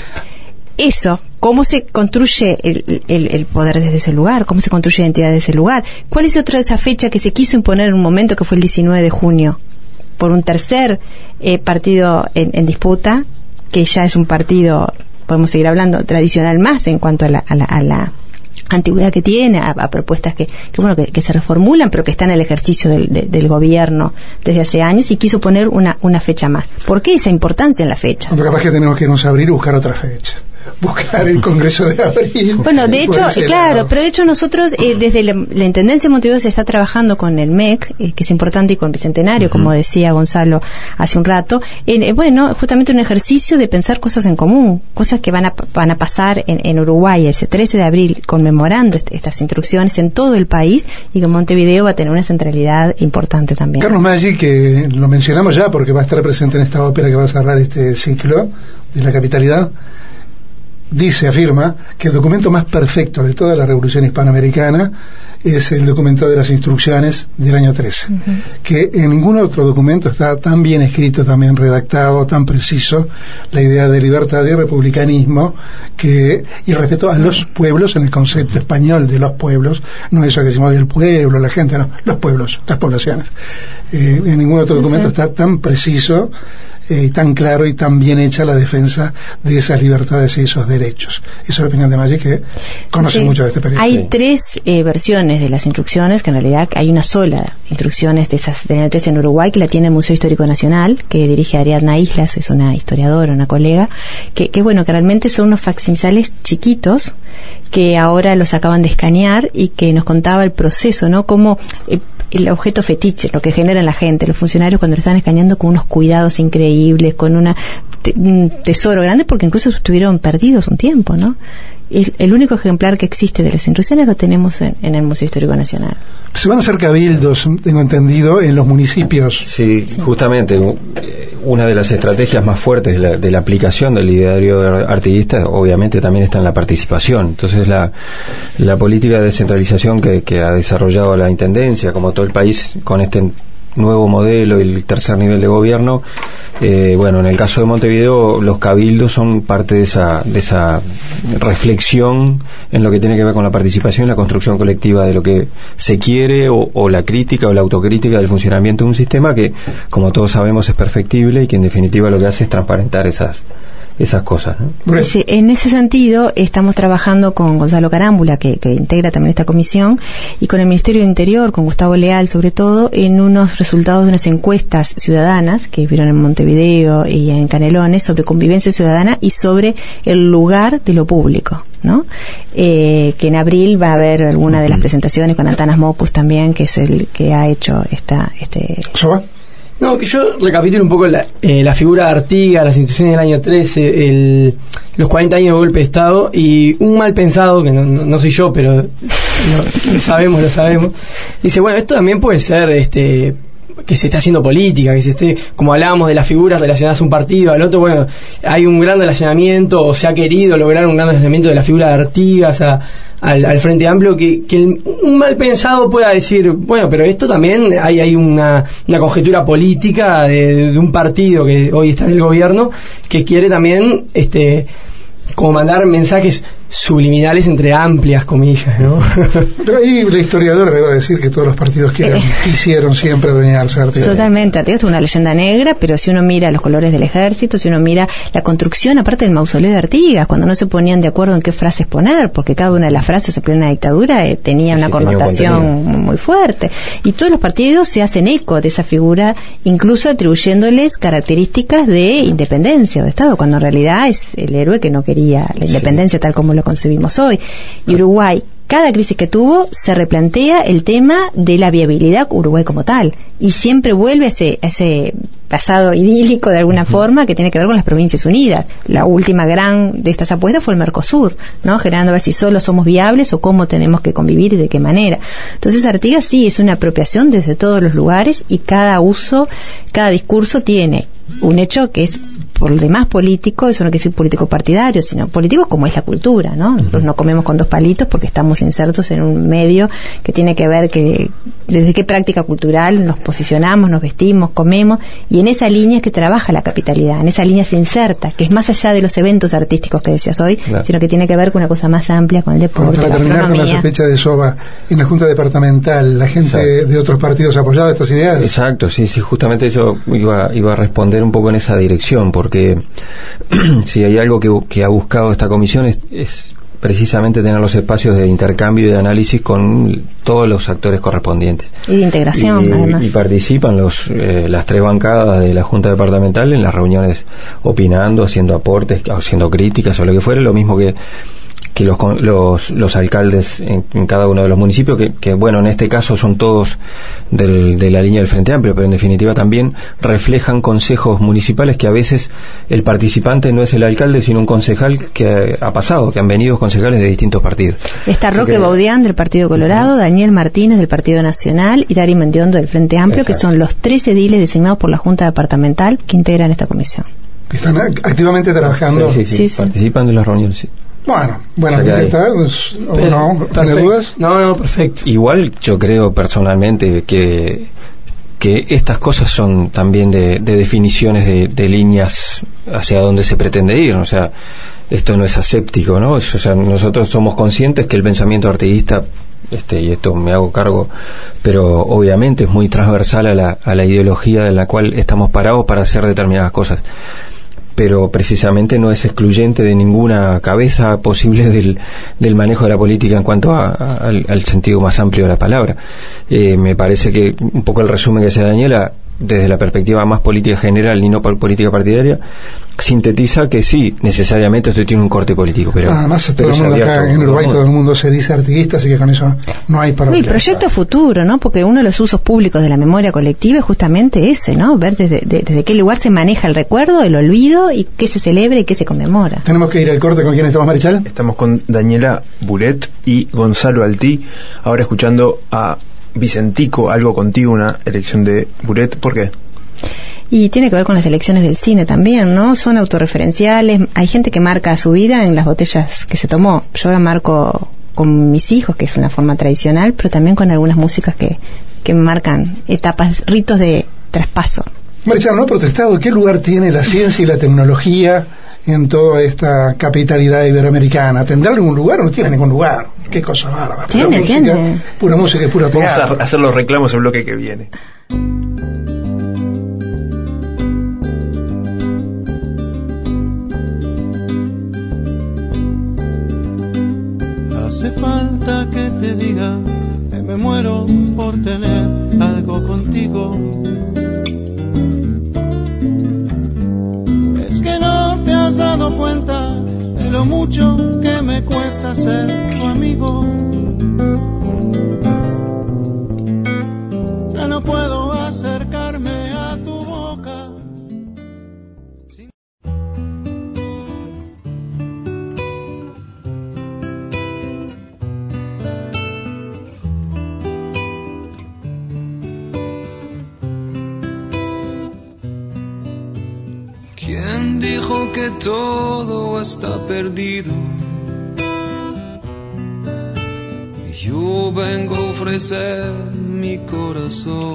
Eso, ¿cómo se construye el poder desde ese lugar? ¿Cómo se construye la identidad desde ese lugar? ¿Cuál es otra de esa fecha que se quiso imponer en un momento, que fue el 19 de junio? Por un tercer partido en disputa, que ya es un partido, podemos seguir hablando, tradicional más en cuanto a la antigüedad que tiene, a propuestas que se reformulan, pero que están en el ejercicio del gobierno desde hace años, y quiso poner una fecha más. ¿Por qué esa importancia en la fecha? Porque capaz que tenemos que irnos a abrir y buscar otra fecha. Buscar el Congreso de Abril. Bueno, de hecho, claro, pero de hecho nosotros desde la Intendencia de Montevideo se está trabajando con el MEC, que es importante, y con Bicentenario, como decía Gonzalo hace un rato, justamente un ejercicio de pensar cosas en común, cosas que van a pasar en Uruguay ese 13 de abril, conmemorando estas instrucciones en todo el país, y que Montevideo va a tener una centralidad importante también. Carlos Maggi, que lo mencionamos ya porque va a estar presente en esta ópera que va a cerrar este ciclo de la capitalidad, afirma que el documento más perfecto de toda la revolución hispanoamericana es el documento de las instrucciones del año 13, que en ningún otro documento está tan bien escrito, tan bien redactado, tan preciso la idea de libertad y republicanismo y respeto a los pueblos en el concepto español de los pueblos, no eso que decimos del pueblo, la gente, no, los pueblos, las poblaciones. En ningún otro documento está tan preciso, tan claro y tan bien hecha la defensa de esas libertades y esos derechos. Esa es la opinión de Maggi, que conoce mucho de este periodo. Hay 3 versiones de las instrucciones, que en realidad hay una sola instrucciones de esas de 3 en Uruguay, que la tiene el Museo Histórico Nacional, que dirige Ariadna Islas, es una historiadora, una colega, que realmente son unos facsimiles chiquitos, que ahora los acaban de escanear, y que nos contaba el proceso, ¿no? Cómo el objeto fetiche, lo que genera en la gente, los funcionarios cuando lo están escaneando, con unos cuidados increíbles, con un tesoro grande, porque incluso estuvieron perdidos un tiempo, ¿no? El único ejemplar que existe de las instrucciones lo tenemos en el Museo Histórico Nacional. Se van a hacer cabildos, tengo entendido, en los municipios. Sí, justamente una de las estrategias más fuertes de la aplicación del ideario artiguista, obviamente, también está en la participación. Entonces la política de descentralización que ha desarrollado la Intendencia, como todo el país, con este nuevo modelo y el tercer nivel de gobierno, en el caso de Montevideo, los cabildos son parte de esa reflexión en lo que tiene que ver con la participación y la construcción colectiva de lo que se quiere, o la crítica o la autocrítica del funcionamiento de un sistema que, como todos sabemos, es perfectible, y que en definitiva lo que hace es transparentar esas cosas, ¿no? En ese sentido estamos trabajando con Gonzalo Carámbula, que integra también esta comisión, y con el Ministerio de Interior, con Gustavo Leal sobre todo, en unos resultados de unas encuestas ciudadanas que vieron en Montevideo y en Canelones sobre convivencia ciudadana y sobre el lugar de lo público. ¿no? Que en abril va a haber alguna de las presentaciones con Antanas Mockus también, que es el que ha hecho ¿Soba? No, que yo recapitulo un poco la figura de Artigas, las instituciones del año 13, los 40 años de golpe de Estado, y un mal pensado, que no soy yo, pero lo sabemos, dice, bueno, esto también puede ser que se esté haciendo política, que se esté, como hablábamos de las figuras relacionadas a un partido, al otro, bueno, hay un gran relacionamiento, o se ha querido lograr un gran relacionamiento de la figura de Artigas al Frente Amplio, que un mal pensado pueda decir, bueno, pero esto también hay una conjetura política de un partido que hoy está en el gobierno, que quiere también como mandar mensajes subliminales entre amplias comillas, ¿no? Pero ahí la historiadora le va a decir que todos los partidos quisieron siempre adueñarse de Artigas. Totalmente, Artigas es una leyenda negra, pero si uno mira los colores del ejército, si uno mira la construcción, aparte del mausoleo de Artigas, cuando no se ponían de acuerdo en qué frases poner, porque cada una de las frases en plena dictadura tenía una connotación muy fuerte, y todos los partidos se hacen eco de esa figura, incluso atribuyéndoles características de independencia o de Estado, cuando en realidad es el héroe que no quería la independencia tal como lo concebimos hoy. Y Uruguay, cada crisis que tuvo, se replantea el tema de la viabilidad Uruguay como tal, y siempre vuelve a ese pasado idílico de alguna forma que tiene que ver con las Provincias Unidas. La última gran de estas apuestas fue el Mercosur, ¿no? Generando a ver si solo somos viables o cómo tenemos que convivir y de qué manera. Entonces Artigas sí es una apropiación desde todos los lugares, y cada discurso tiene un hecho que es por demás político. Eso no quiere decir político partidario, sino político como es la cultura, ¿no? Nosotros no comemos con dos palitos porque estamos insertos en un medio que tiene que ver que desde qué práctica cultural nos posicionamos, nos vestimos, comemos, y en esa línea es que trabaja la capitalidad, en esa línea se inserta, que es más allá de los eventos artísticos que decías hoy, claro, sino que tiene que ver con una cosa más amplia, con el deporte, para la terminar gastronomía. con la sospecha de Soba, en la Junta Departamental, ¿la gente de otros partidos ha apoyado estas ideas? Exacto, sí, justamente yo iba a responder un poco en esa dirección, porque si hay algo que ha buscado esta comisión es precisamente tener los espacios de intercambio y de análisis con todos los actores correspondientes. Y de integración, además. Y participan las tres bancadas de la Junta Departamental en las reuniones, opinando, haciendo aportes, haciendo críticas o lo que fuere, lo mismo que los alcaldes en cada uno de los municipios, que bueno, en este caso son todos de la línea del Frente Amplio, pero en definitiva también reflejan consejos municipales que a veces el participante no es el alcalde, sino un concejal que ha pasado, que han venido concejales de distintos partidos. Está Roque Baudián del Partido Colorado, Daniel Martínez del Partido Nacional y Dari Mendiondo del Frente Amplio, exacto, que son los 13 ediles designados por la Junta Departamental que integran esta comisión. Están activamente trabajando. Sí, participan de las reuniones, sí. Bueno, está, ¿no? ¿Tiene dudas? No, perfecto. Igual yo creo personalmente que estas cosas son también de definiciones de líneas hacia donde se pretende ir, o sea, esto no es aséptico, ¿no? O sea, nosotros somos conscientes que el pensamiento artiguista, y esto me hago cargo, pero obviamente es muy transversal a la ideología en la cual estamos parados para hacer determinadas cosas, pero precisamente no es excluyente de ninguna cabeza posible del manejo de la política en cuanto al sentido más amplio de la palabra. Me parece que un poco el resumen que hace Daniela, desde la perspectiva más política general y no política partidaria, sintetiza que sí, necesariamente esto tiene un corte político, pero además todo el mundo acá en Uruguay, todo el mundo se dice artiguista, así que con eso no hay para el proyecto futuro, ¿no? Porque uno de los usos públicos de la memoria colectiva es justamente ese, ¿no? Ver desde qué lugar se maneja el recuerdo, el olvido, y qué se celebra y qué se conmemora. Tenemos que ir al corte. ¿Con quién estamos, Marichal? Estamos con Daniela Buret y Gonzalo Altí, ahora escuchando a Vicentico, Algo Contigo, una elección de Buret. ¿Por qué? Y tiene que ver con las elecciones del cine también, ¿no? Son autorreferenciales. Hay gente que marca su vida en las botellas que se tomó. Yo la marco con mis hijos, que es una forma tradicional, pero también con algunas músicas que marcan etapas, ritos de traspaso. Marichal, ¿no ha protestado? ¿Qué lugar tiene la ciencia y la tecnología en toda esta capitalidad iberoamericana? ¿Tendrá algún lugar o no tiene ningún lugar? Qué cosa bárbara. Tiene. Pura música y pura Vamos a hacer los reclamos el bloque que viene. Hace falta que te diga que me muero por tener algo contigo. Es que no te has dado cuenta de lo mucho que me cuesta ser tu amigo. Ya no puedo acercarme a tu boca. ¿Quién dijo que todo está perdido? Yo vengo a ofrecer mi corazón.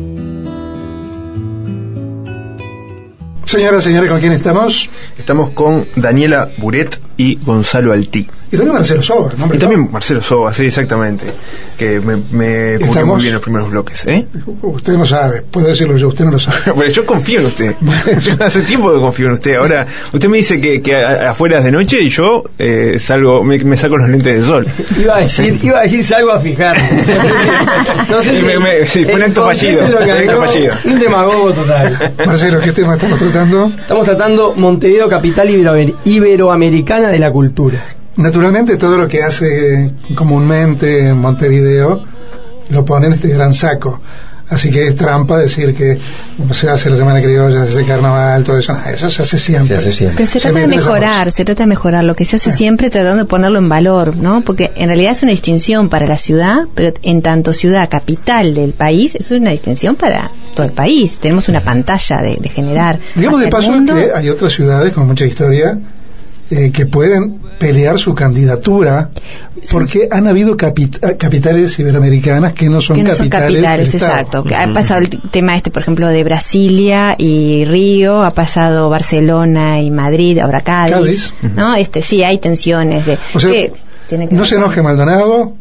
Señoras, señores, ¿con quién estamos? Estamos con Daniela Buret y Gonzalo Altí. Y también Marcelo Soba, ¿no? Y también Marcelo Soba, sí, exactamente. Que me cubrió muy bien los primeros bloques, ¿eh? Usted no sabe, puedo decirlo yo, usted no lo sabe. Bueno, yo confío en usted. Yo hace tiempo que confío en usted. Ahora, usted me dice que afuera es de noche y yo salgo, me saco los lentes de sol. Iba a decir salgo a fijar. No sé si fue un acto fallido. Un demagogo total. Marcelo, ¿qué tema estamos tratando? Estamos tratando Montevideo, capital iberoamericana de la cultura. Naturalmente, todo lo que hace comúnmente en Montevideo lo pone en este gran saco. Así que es trampa decir que se hace la Semana Criolla, se hace Carnaval, todo eso. Eso se hace siempre. Pero se trata de mejorar lo que se hace siempre, tratando de ponerlo en valor, ¿no? Porque en realidad es una distinción para la ciudad, pero en tanto ciudad capital del país, es una distinción para todo el país. Tenemos una pantalla de generar. Digamos de paso que hay otras ciudades con mucha historia que pueden pelear su candidatura, porque han habido capitales iberoamericanas que no son capitales exacto. Ha pasado el tema por ejemplo, de Brasilia y Río, ha pasado Barcelona y Madrid, ahora Cádiz. ¿No? Sí, hay tensiones de... O sea, no se enoje Maldonado,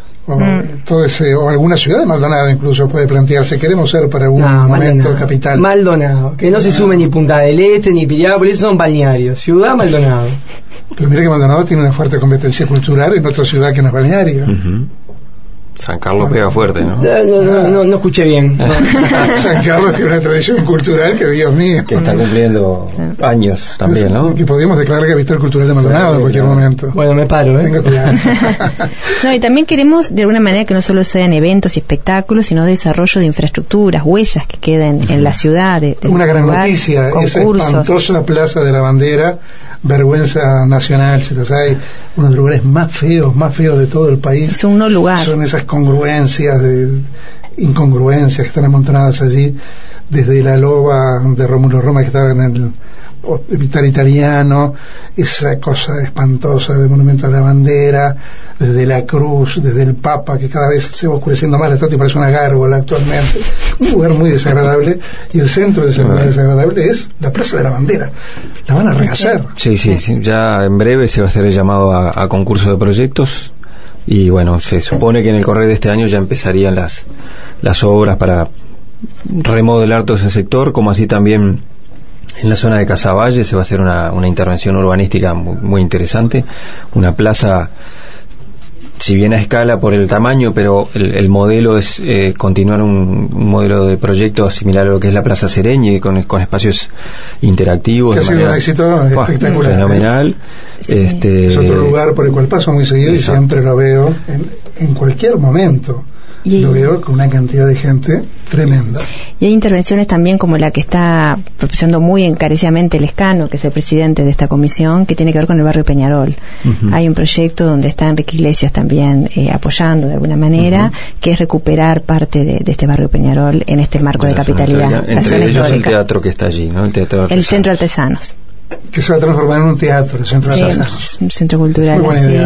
o alguna ciudad de Maldonado incluso puede plantearse, queremos ser para algún momento capital. Maldonado, que no se sume ni Punta del Este ni Piriápolis, son balnearios. Ciudad Maldonado. Pero mira que Maldonado tiene una fuerte competencia cultural en otra ciudad que no es balneario. San Carlos pega fuerte, ¿no? No escuché bien. No. San Carlos tiene una tradición cultural que, Dios mío, que está cumpliendo años también, ¿no? Que podríamos declarar capital cultural de Maldonado en cualquier momento. Bueno, me paro, Tenga cuidado. No, y también queremos de alguna manera que no solo sean eventos y espectáculos, sino desarrollo de infraestructuras, huellas que queden en la ciudad. Una gran noticia, concursos. Esa espantosa Plaza de la Bandera, vergüenza nacional, si las hay, uno de los lugares más feos de todo el país. Es un no lugar. Son esas incongruencias que están amontonadas allí, desde la loba de Rómulo Roma que estaba en el hospital italiano, esa cosa espantosa del monumento a la bandera, desde la cruz, desde el Papa, que cada vez se va oscureciendo más la estatua y parece una gárgola actualmente, un lugar muy desagradable, y el centro de ese lugar desagradable es la Plaza de la Bandera. La van a rehacer. Sí, ya en breve se va a hacer el llamado a concurso de proyectos. Y bueno, se supone que en el correr de este año ya empezarían las obras para remodelar todo ese sector, como así también en la zona de Casaballe se va a hacer una intervención urbanística muy interesante, una plaza, si bien a escala por el tamaño, pero el modelo es continuar un modelo de proyecto similar a lo que es la Plaza Sereñi, con espacios interactivos. Que ha sido un éxito espectacular. Fenomenal. Sí. Es otro lugar por el cual paso muy seguido y siempre lo veo en cualquier momento. Lo veo con una cantidad de gente tremenda. Y hay intervenciones también como la que está propiciando muy encarecidamente Lescano, que es el presidente de esta comisión, que tiene que ver con el barrio Peñarol. Hay un proyecto donde está Enrique Iglesias también apoyando de alguna manera, que es recuperar parte de este barrio Peñarol en este marco de capitalidad. Entre ellos el teatro que está allí, ¿no? El Centro Artesanos. Que se va a transformar en un teatro, el Centro Artesanos. Un centro cultural,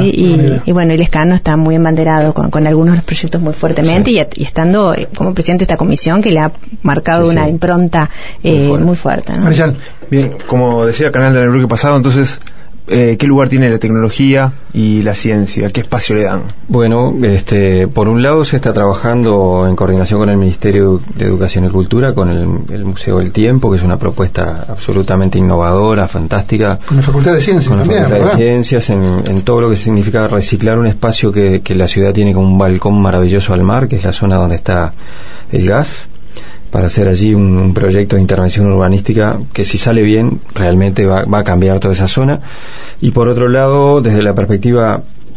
y bueno, el Lescano está muy embanderado con algunos de los proyectos muy fuertemente, y estando como presidente de esta comisión que le ha marcado una impronta muy fuerte, ¿no? Bien, como decía Canal en el bloque pasado, entonces, ¿qué lugar tiene la tecnología y la ciencia? ¿Qué espacio le dan? Bueno, por un lado se está trabajando en coordinación con el Ministerio de Educación y Cultura, con el Museo del Tiempo, que es una propuesta absolutamente innovadora, fantástica. Con la Facultad de Ciencias con también, la Facultad de Ciencias, en todo lo que significa reciclar un espacio que la ciudad tiene como un balcón maravilloso al mar, que es la zona donde está el gas. hacer allí un proyecto de intervención urbanística que, si sale bien, realmente va a cambiar toda esa zona. Y por otro lado, desde la perspectiva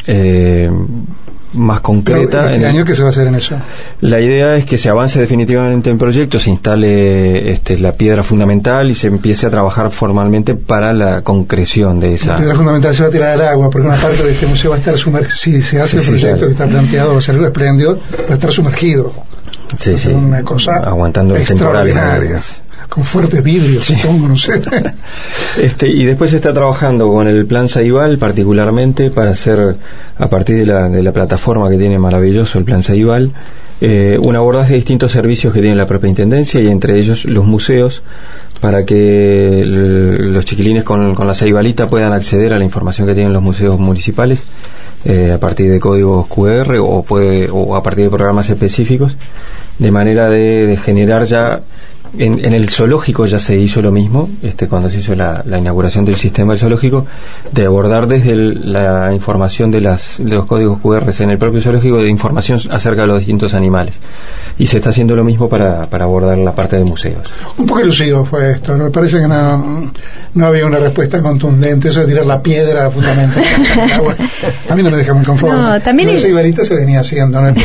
más concreta, ¿Este año qué se va a hacer en eso? La idea es que se avance definitivamente en proyecto, se instale la piedra fundamental y se empiece a trabajar formalmente para la concreción de esa. La piedra fundamental se va a tirar al agua, porque una parte de este museo va a estar sumergido. Si se hace el proyecto que está planteado, va a ser algo espléndido, va a estar sumergido. Sí, sí. Una cosa aguantando los temporales. Con fuertes vidrios, supongo, no sé. Y después se está trabajando con el Plan Ceibal, particularmente, para hacer, a partir de la plataforma que tiene maravilloso el Plan Ceibal, un abordaje de distintos servicios que tiene la propia Intendencia, y entre ellos los museos, para que los chiquilines con la Ceibalita puedan acceder a la información que tienen los museos municipales, a partir de códigos QR o a partir de programas específicos, de manera de generar ya. En el zoológico ya se hizo lo mismo, cuando se hizo la inauguración del sistema del zoológico, de abordar desde la información de los códigos QR en el propio zoológico, de información acerca de los distintos animales. Y se está haciendo lo mismo para abordar la parte de museos. Un poco elusivo fue esto, ¿no? Me parece que no había una respuesta contundente, eso de tirar la piedra fundamental. A mí no me deja muy conforme. No, también esa Ibarita se venía haciendo, ¿no?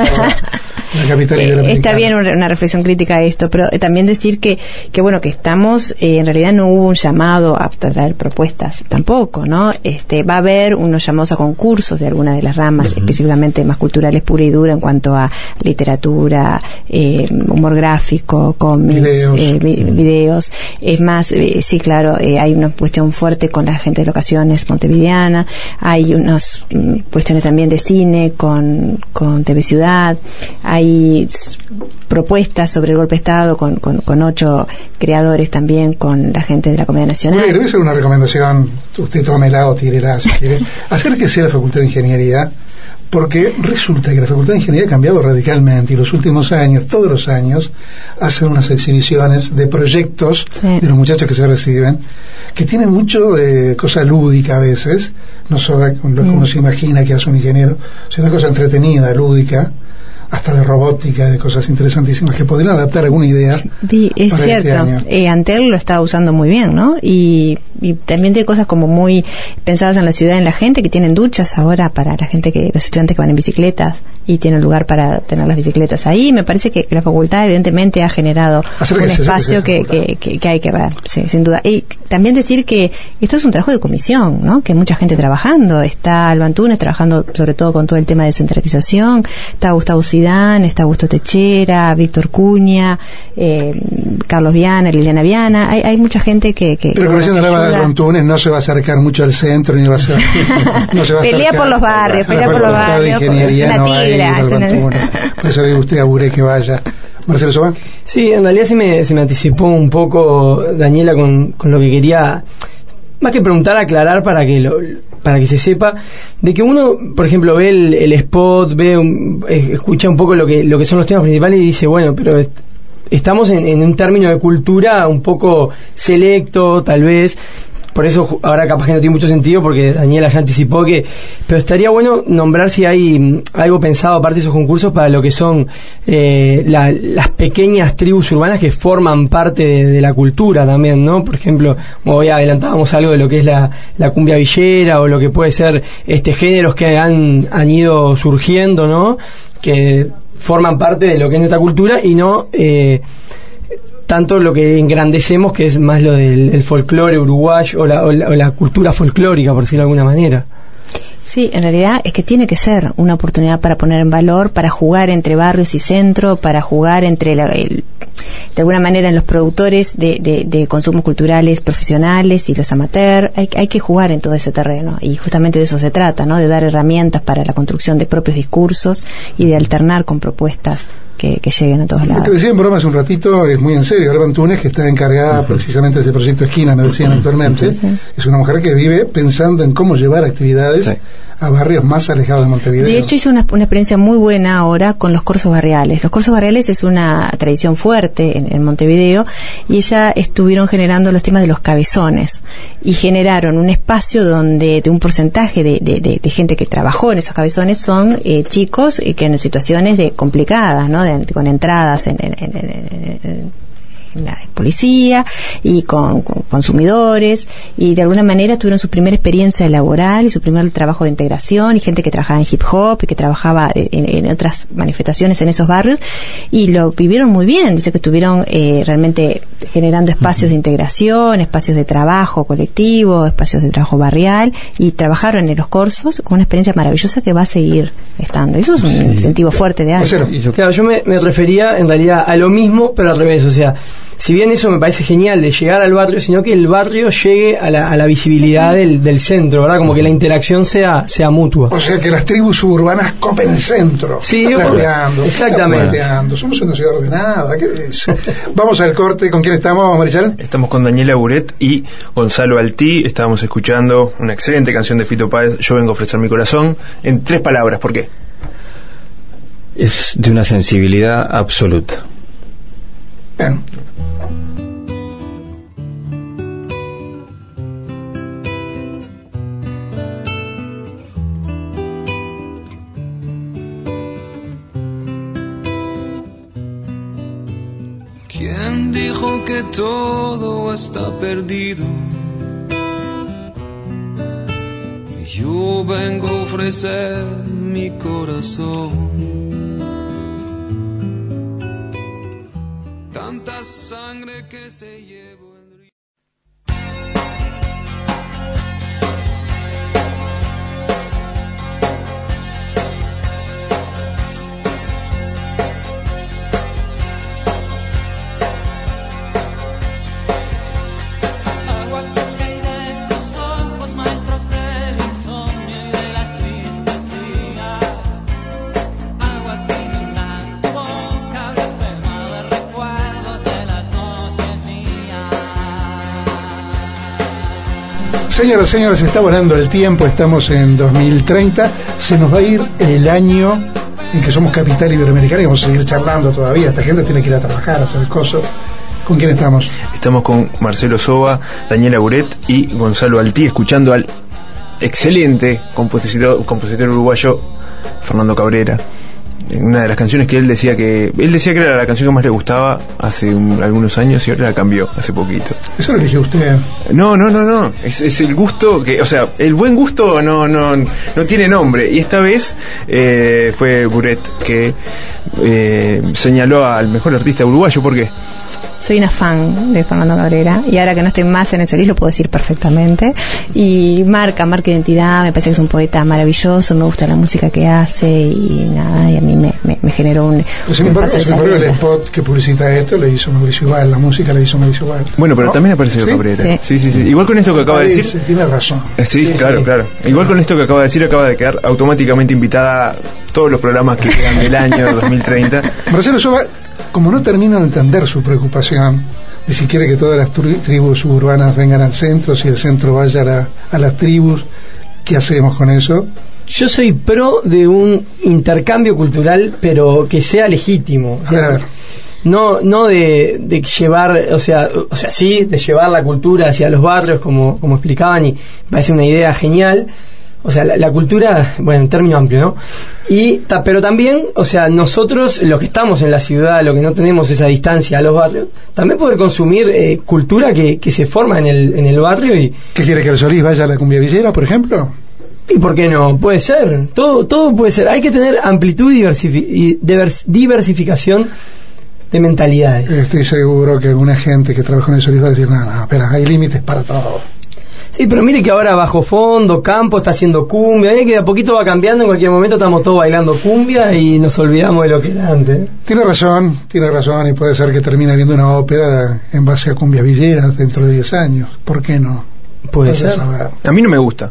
La capital está bien una reflexión crítica a esto, pero también decir que bueno, que estamos, en realidad no hubo un llamado a traer propuestas tampoco, ¿no? Va a haber unos llamados a concursos de alguna de las ramas, específicamente más culturales pura y dura, en cuanto a literatura, humor gráfico, cómics, videos. Es más, sí, claro, hay una cuestión fuerte con la gente de locaciones montevideana, hay unas cuestiones también de cine con TV Ciudad, hay propuestas sobre el golpe de Estado con 8 creadores también, con la gente de la Comedia Nacional. Bueno, debe ser una recomendación, usted tómela o tírela si quiere, acérquese a la Facultad de Ingeniería, porque resulta que la Facultad de Ingeniería ha cambiado radicalmente, y los últimos años, todos los años, hacen unas exhibiciones de proyectos de los muchachos que se reciben, que tienen mucho de cosa lúdica a veces, no solo lo que uno se imagina que hace un ingeniero, sino cosa entretenida, lúdica, hasta de robótica, de cosas interesantísimas que podrían adaptar alguna idea. Es para cierto, este año. Antel lo está usando muy bien, ¿no? Y también tiene cosas como muy pensadas en la ciudad, en la gente, que tienen duchas ahora para la gente, los estudiantes que van en bicicletas, y tienen lugar para tener las bicicletas ahí. Me parece que la facultad evidentemente ha generado un espacio que hay que ver, sí, sin duda. Y también decir que esto es un trabajo de comisión, ¿no? Que hay mucha gente trabajando. Está Alba Antunes trabajando sobre todo con todo el tema de descentralización, está Gustavo Zidane, está Augusto Techera, Víctor Cuña, Carlos Viana, Liliana Viana. Hay mucha gente que pero con la Alba Antunes no se va a acercar mucho al centro, ni va a ser, no se va a pelea por los barrios, por eso digo usted, aburre que vaya. Marcelo Soba. Sí, en realidad se me anticipó un poco Daniela con lo que quería, más que preguntar, aclarar para que se sepa de que uno, por ejemplo, ve el spot, escucha un poco lo que son los temas principales y dice, bueno, pero estamos en un término de cultura un poco selecto, tal vez. Por eso ahora capaz que no tiene mucho sentido, porque Daniela ya anticipó pero estaría bueno nombrar si hay algo pensado aparte de esos concursos para lo que son las pequeñas tribus urbanas que forman parte de la cultura también, ¿no? Por ejemplo, como hoy adelantábamos algo de lo que es la cumbia villera, o lo que puede ser géneros que han ido surgiendo, ¿no? Que forman parte de lo que es nuestra cultura, y no tanto lo que engrandecemos, que es más lo del folclore uruguayo o la cultura folclórica, por decirlo de alguna manera. Sí, en realidad es que tiene que ser una oportunidad para poner en valor, para jugar entre barrios y centro, para jugar entre de alguna manera en los productores de consumos culturales profesionales y los amateurs. Hay que jugar en todo ese terreno, y justamente de eso se trata, ¿no? De dar herramientas para la construcción de propios discursos y de alternar con propuestas que lleguen a todos lados. Lo que decía en broma hace un ratito es muy en serio. Alba Antunes, que está encargada precisamente de ese proyecto Esquina, me decían actualmente, es una mujer que vive pensando en cómo llevar actividades a barrios más alejados de Montevideo. De hecho, hizo una experiencia muy buena ahora con los corsos barriales. Los corsos barriales es una tradición fuerte en Montevideo, y ella estuvieron generando los temas de los cabezones, y generaron un espacio donde de un porcentaje de gente que trabajó en esos cabezones son chicos que en situaciones complicadas, ¿no? Con entradas en la policía y con consumidores, y de alguna manera tuvieron su primera experiencia laboral y su primer trabajo de integración, y gente que trabajaba en hip hop y que trabajaba en otras manifestaciones en esos barrios, y lo vivieron muy bien. Dice que estuvieron realmente generando espacios de integración, espacios de trabajo colectivo, espacios de trabajo barrial, y trabajaron en los corsos con una experiencia maravillosa que va a seguir estando. Eso es un incentivo fuerte de algo. Claro, yo me refería en realidad a lo mismo, pero al revés. O sea, si bien eso me parece genial de llegar al barrio, sino que el barrio llegue a la visibilidad del centro, ¿verdad? Como que la interacción sea mutua. O sea, que las tribus suburbanas copen el centro. Sí, exactamente. Somos una ciudad ordenada. ¿Qué dice? Vamos al corte. ¿Con quién estamos, Marichal? Estamos con Daniela Buret y Gonzalo Altí. Estábamos escuchando una excelente canción de Fito Páez, Yo vengo a ofrecer mi corazón, en 3 palabras. ¿Por qué? Es de una sensibilidad absoluta. Bien. ¿Quién dijo que todo está perdido? Yo vengo a ofrecer mi corazón. Tanta sangre que se llevó el río. Señoras y señores, está volando el tiempo, estamos en 2030, se nos va a ir el año en que somos capital iberoamericana y vamos a seguir charlando todavía. Esta gente tiene que ir a trabajar, a hacer cosas. ¿Con quién estamos? Estamos con Marcelo Sova, Daniela Buret y Gonzalo Altí, escuchando al excelente compositor uruguayo Fernando Cabrera. Una de las canciones que él decía que era la canción que más le gustaba hace algunos años, y ahora la cambió hace poquito. ¿Eso lo eligió usted? No. Es el gusto que, o sea, el buen gusto no tiene nombre, y esta vez fue Buret que señaló al mejor artista uruguayo. ¿Por qué? Soy una fan de Fernando Cabrera, y ahora que no estoy más en el Solís lo puedo decir perfectamente, y marca identidad. Me parece que es un poeta maravilloso, me gusta la música que hace, y nada, y a mí me generó un... Pues sin embargo, el spot que publicita esto le hizo Mauricio Igual, la música le hizo Mauricio Igual. Bueno, pero ¿no? También apareció Cabrera. Sí. Igual con esto que acaba de decir... Tiene razón. Sí, claro. Igual con esto que acaba de decir, acaba de quedar automáticamente invitada a todos los programas que quedan del año 2030. Marcelo Sova, como no termino de entender su preocupación de si quiere que todas las tribus suburbanas vengan al centro, si el centro vaya a las tribus, ¿qué hacemos con eso? Yo soy pro de un intercambio cultural, pero que sea legítimo. A ver. No de llevar, o sea, sí, de llevar la cultura hacia los barrios, como explicaban, y me parece una idea genial. O sea, la cultura, bueno, en término amplio, ¿no? Pero también, o sea, nosotros, los que estamos en la ciudad, los que no tenemos esa distancia a los barrios, también poder consumir cultura que se forma en el barrio. Y ¿qué quiere, que el Solís vaya a la cumbia villera, por ejemplo? ¿Y por qué no? Puede ser, todo puede ser. Hay que tener amplitud y diversificación de mentalidades. Estoy seguro que alguna gente que trabaja en el Solís va a decir, no, espera, hay límites para todo. Sí, pero mire que ahora Bajo Fondo, Campo está haciendo cumbia, que de a poquito va cambiando, en cualquier momento estamos todos bailando cumbia y nos olvidamos de lo que era antes. Tiene razón, y puede ser que termine viendo una ópera en base a cumbia villera dentro de 10 años. ¿Por qué no? Puede ser. A mí no me gusta.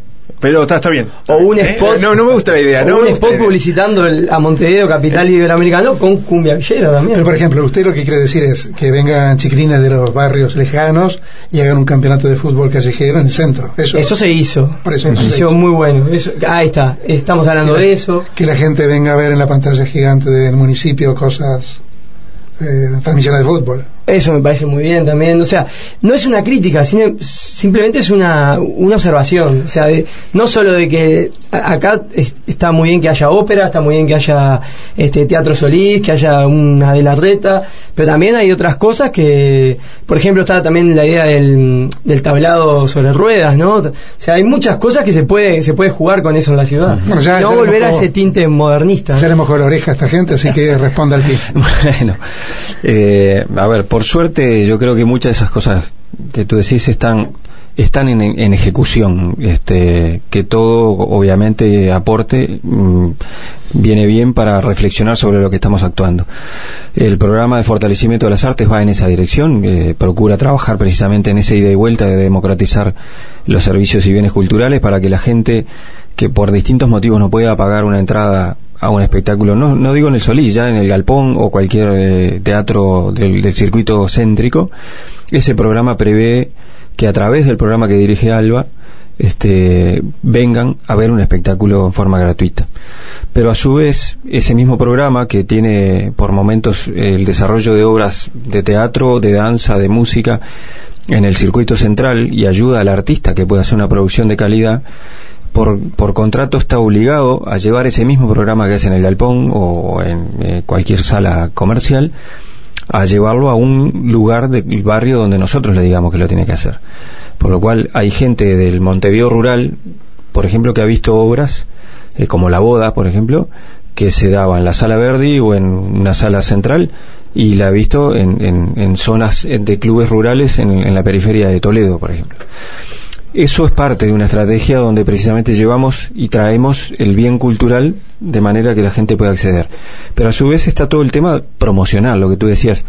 Pero está bien. O un spot. No me gusta la idea. Un spot publicitando a Montevideo, capital iberoamericano, con cumbia villera también. Pero, por ejemplo, usted lo que quiere decir es que vengan chiquilines de los barrios lejanos y hagan un campeonato de fútbol callejero en el centro. Eso se hizo. Por eso me pareció muy bueno. Ahí está. Estamos hablando de eso. Que la gente venga a ver en la pantalla gigante del municipio cosas, transmisiones de fútbol. Eso me parece muy bien también. O sea, no es una crítica, simplemente es una observación. O sea, no solo de que acá está muy bien que haya ópera, está muy bien que haya Teatro Solís, que haya una de la Reta, pero también hay otras cosas que, por ejemplo, está también la idea del tablado sobre ruedas, ¿no? O sea, hay muchas cosas que se puede jugar con eso en la ciudad. Bueno, ya no volver a ese tinte modernista. Ya le mojó la oreja a esta gente, así que responda al tinte. Bueno, a ver, por suerte yo creo que muchas de esas cosas que tú decís están en ejecución, que todo obviamente aporte viene bien para reflexionar sobre lo que estamos actuando. El programa de fortalecimiento de las artes va en esa dirección, procura trabajar precisamente en esa ida y vuelta de democratizar los servicios y bienes culturales para que la gente que por distintos motivos no pueda pagar una entrada a un espectáculo, no digo en el Solís, ya en el Galpón o cualquier teatro del circuito céntrico, ese programa prevé que a través del programa que dirige Alba vengan a ver un espectáculo en forma gratuita. Pero a su vez, ese mismo programa, que tiene por momentos el desarrollo de obras de teatro, de danza, de música en el circuito central y ayuda al artista que pueda hacer una producción de calidad, por contrato está obligado a llevar ese mismo programa que hace en el Galpón o en cualquier sala comercial, a llevarlo a un lugar del barrio donde nosotros le digamos que lo tiene que hacer. Por lo cual hay gente del Montevideo rural, por ejemplo, que ha visto obras como La Boda, por ejemplo, que se daba en la Sala Verdi o en una sala central, y la ha visto en zonas de clubes rurales en la periferia de Toledo, por ejemplo. Eso es parte de una estrategia donde precisamente llevamos y traemos el bien cultural de manera que la gente pueda acceder. Pero a su vez está todo el tema promocional, lo que tú decías.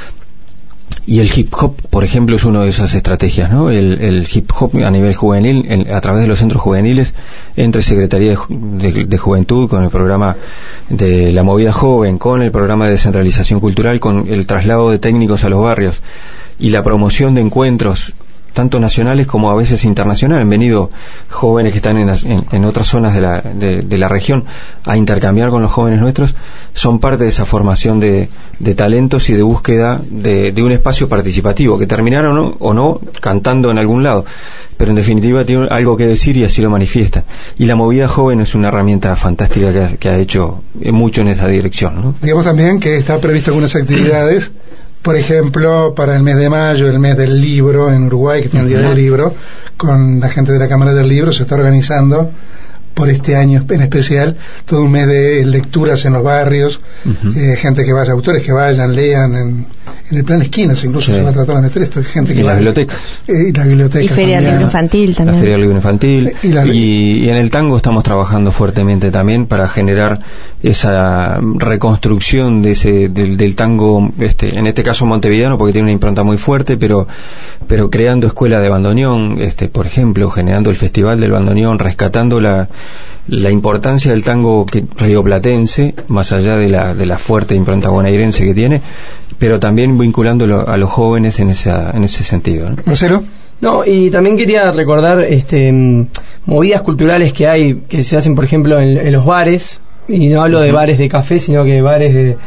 Y el hip hop, por ejemplo, es una de esas estrategias, ¿no? El hip hop a nivel juvenil, a través de los centros juveniles, entre Secretaría de Juventud, con el programa de la movida joven, con el programa de descentralización cultural, con el traslado de técnicos a los barrios y la promoción de encuentros tanto nacionales como a veces internacionales. Han venido jóvenes que están en otras zonas de la región a intercambiar con los jóvenes nuestros. Son parte de esa formación de talentos y de búsqueda de un espacio participativo, que terminaron o no cantando en algún lado, pero en definitiva tiene algo que decir y así lo manifiesta. Y la movida joven es una herramienta fantástica que ha hecho mucho en esa dirección, ¿no? Digamos también que está previsto algunas actividades. Por ejemplo, para el mes de mayo, el mes del libro en Uruguay, que tiene el Día del Libro, con la gente de la Cámara del Libro se está organizando por este año en especial todo un mes de lecturas en los barrios, gente que vaya, autores que vayan, lean en el plan Esquinas, incluso se va a tratar de meter esto, gente que y vaya, las bibliotecas. Y las bibliotecas. Y Feria del Libro Infantil también. La Feria del Libro Infantil. Y en el tango estamos trabajando fuertemente también para generar esa reconstrucción del tango, en este caso montevideano, porque tiene una impronta muy fuerte, pero creando escuela de bandoneón, por ejemplo, generando el Festival del Bandoneón, rescatando la importancia del tango rioplatense, más allá de la fuerte impronta bonaerense que tiene, pero también vinculándolo a los jóvenes en ese sentido, ¿no? Marcelo. No, y también quería recordar movidas culturales que se hacen, por ejemplo, en los bares, y no hablo de bares de café, sino que bares de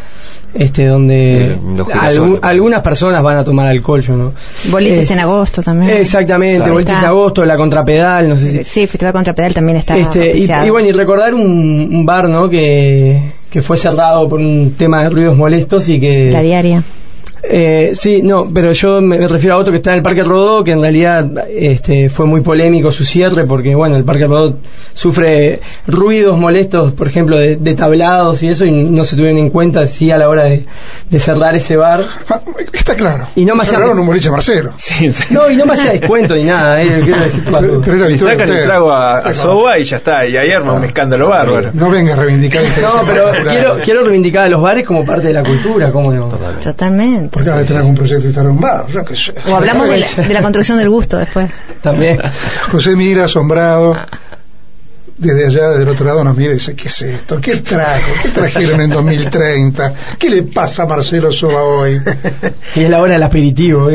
donde algunas personas van a tomar alcohol, yo no. Boliches en agosto también. Exactamente, claro. Boliches en agosto, la Contrapedal, no sé si. Sí, Festival Contrapedal también está. Y bueno, y recordar un bar, ¿no? Que fue cerrado por un tema de ruidos molestos y que. La Diaria. Sí, no, pero yo me refiero a otro que está en el Parque Rodó, que en realidad fue muy polémico su cierre, porque bueno, el Parque Rodó sufre ruidos molestos, por ejemplo, de tablados y eso, y no se tuvieron en cuenta sí a la hora de cerrar ese bar. Está claro. Y no me hacía un boliche Marcelo. Sí. No, y no me hacía descuento ni nada, quiero decir, pero y sacan el trago a Soba y ya está, y ahí arma un escándalo bárbaro. No venga a reivindicar. No, pero quiero reivindicar a los bares como parte de la cultura, ¿cómo no? Totalmente. Porque va a tener algún proyecto de estar en un bar, yo qué sé. O hablamos de la construcción del gusto después. También. José mira asombrado. desde allá, desde el otro lado, nos mira y dice: ¿qué es esto? ¿Qué trajo? ¿Qué trajeron en 2030? ¿Qué le pasa a Marcelo Soba hoy? Y es la hora del aperitivo,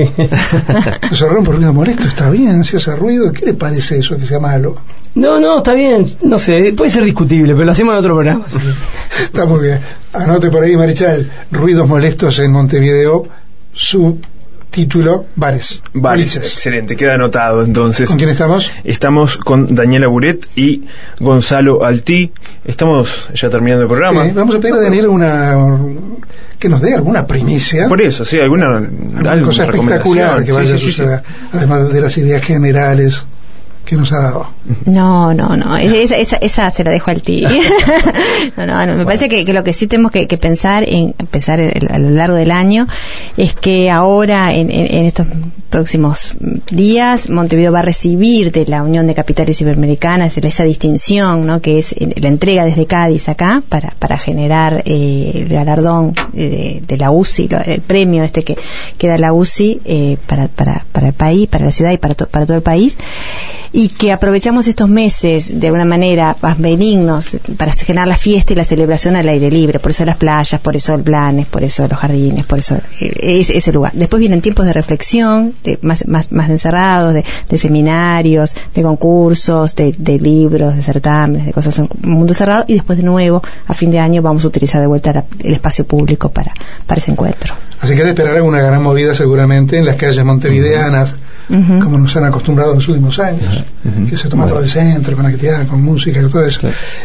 Se rompe un ruido molesto, está bien, si hace ruido, ¿qué le parece eso que sea malo? No, está bien, no sé, puede ser discutible, pero lo hacemos en otro programa. Así que... Está muy bien. Anote por ahí, Marichal: ruidos molestos en Montevideo, subtítulo: bares. Excelente, queda anotado entonces. ¿Con quién estamos? Estamos con Daniela Buret y Gonzalo Altí. Estamos ya terminando el programa. Vamos a pedir a Daniela que nos dé alguna primicia. Por eso, sí, alguna cosa espectacular que vaya a suceder, además de las ideas generales que nos ha dado. No, esa se la dejo al ti. No, me parece que lo que sí tenemos que pensar a lo largo del año es que ahora en estos próximos días Montevideo va a recibir de la Unión de Capitales Iberoamericanas esa distinción, ¿no?, que es la entrega desde Cádiz acá para generar el galardón de la UCI, el premio que da la UCI para el país, para la ciudad y para todo el país, y que aprovechamos estos meses de alguna manera más benignos para generar la fiesta y la celebración al aire libre. Por eso las playas, por eso el Blanes, por eso los jardines, por eso ese lugar. Después vienen tiempos de reflexión, más encerrados, de seminarios, de concursos, de libros, de certámenes, de cosas en un mundo cerrado, y después de nuevo a fin de año vamos a utilizar de vuelta el espacio público para ese encuentro. Así que hay de esperar una gran movida seguramente en las calles montevideanas, como nos han acostumbrado en los últimos años, que se toma todo el centro con actividad, con música y todo eso.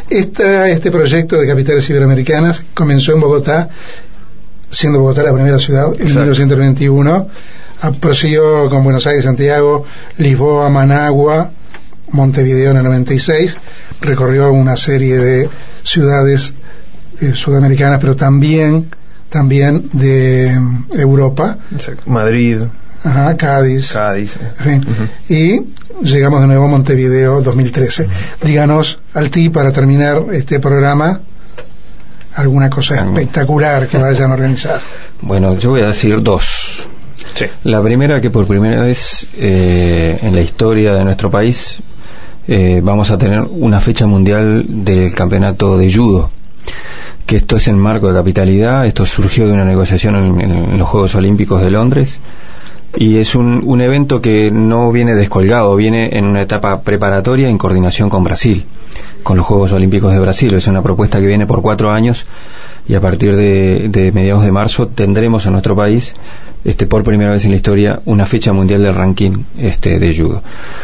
Este proyecto de Capitales Iberoamericanas comenzó en Bogotá, siendo Bogotá la primera ciudad en 1921, prosiguió con Buenos Aires, Santiago, Lisboa, Managua, Montevideo en el 96, recorrió una serie de ciudades sudamericanas, pero también de Europa. Exacto. Madrid, Cádiz. En fin. Y llegamos de nuevo a Montevideo 2013. Díganos, Altí, para terminar este programa, alguna cosa espectacular que vayan a organizar. Bueno, yo voy a decir dos. Sí. La primera, que por primera vez en la historia de nuestro país vamos a tener una fecha mundial del campeonato de judo, que esto es en marco de capitalidad. Esto surgió de una negociación en los Juegos Olímpicos de Londres, y es un evento que no viene descolgado, viene en una etapa preparatoria en coordinación con Brasil, con los Juegos Olímpicos de Brasil. Es una propuesta que viene por 4 años, y a partir de mediados de marzo tendremos en nuestro país por primera vez en la historia una fecha mundial del ranking de judo.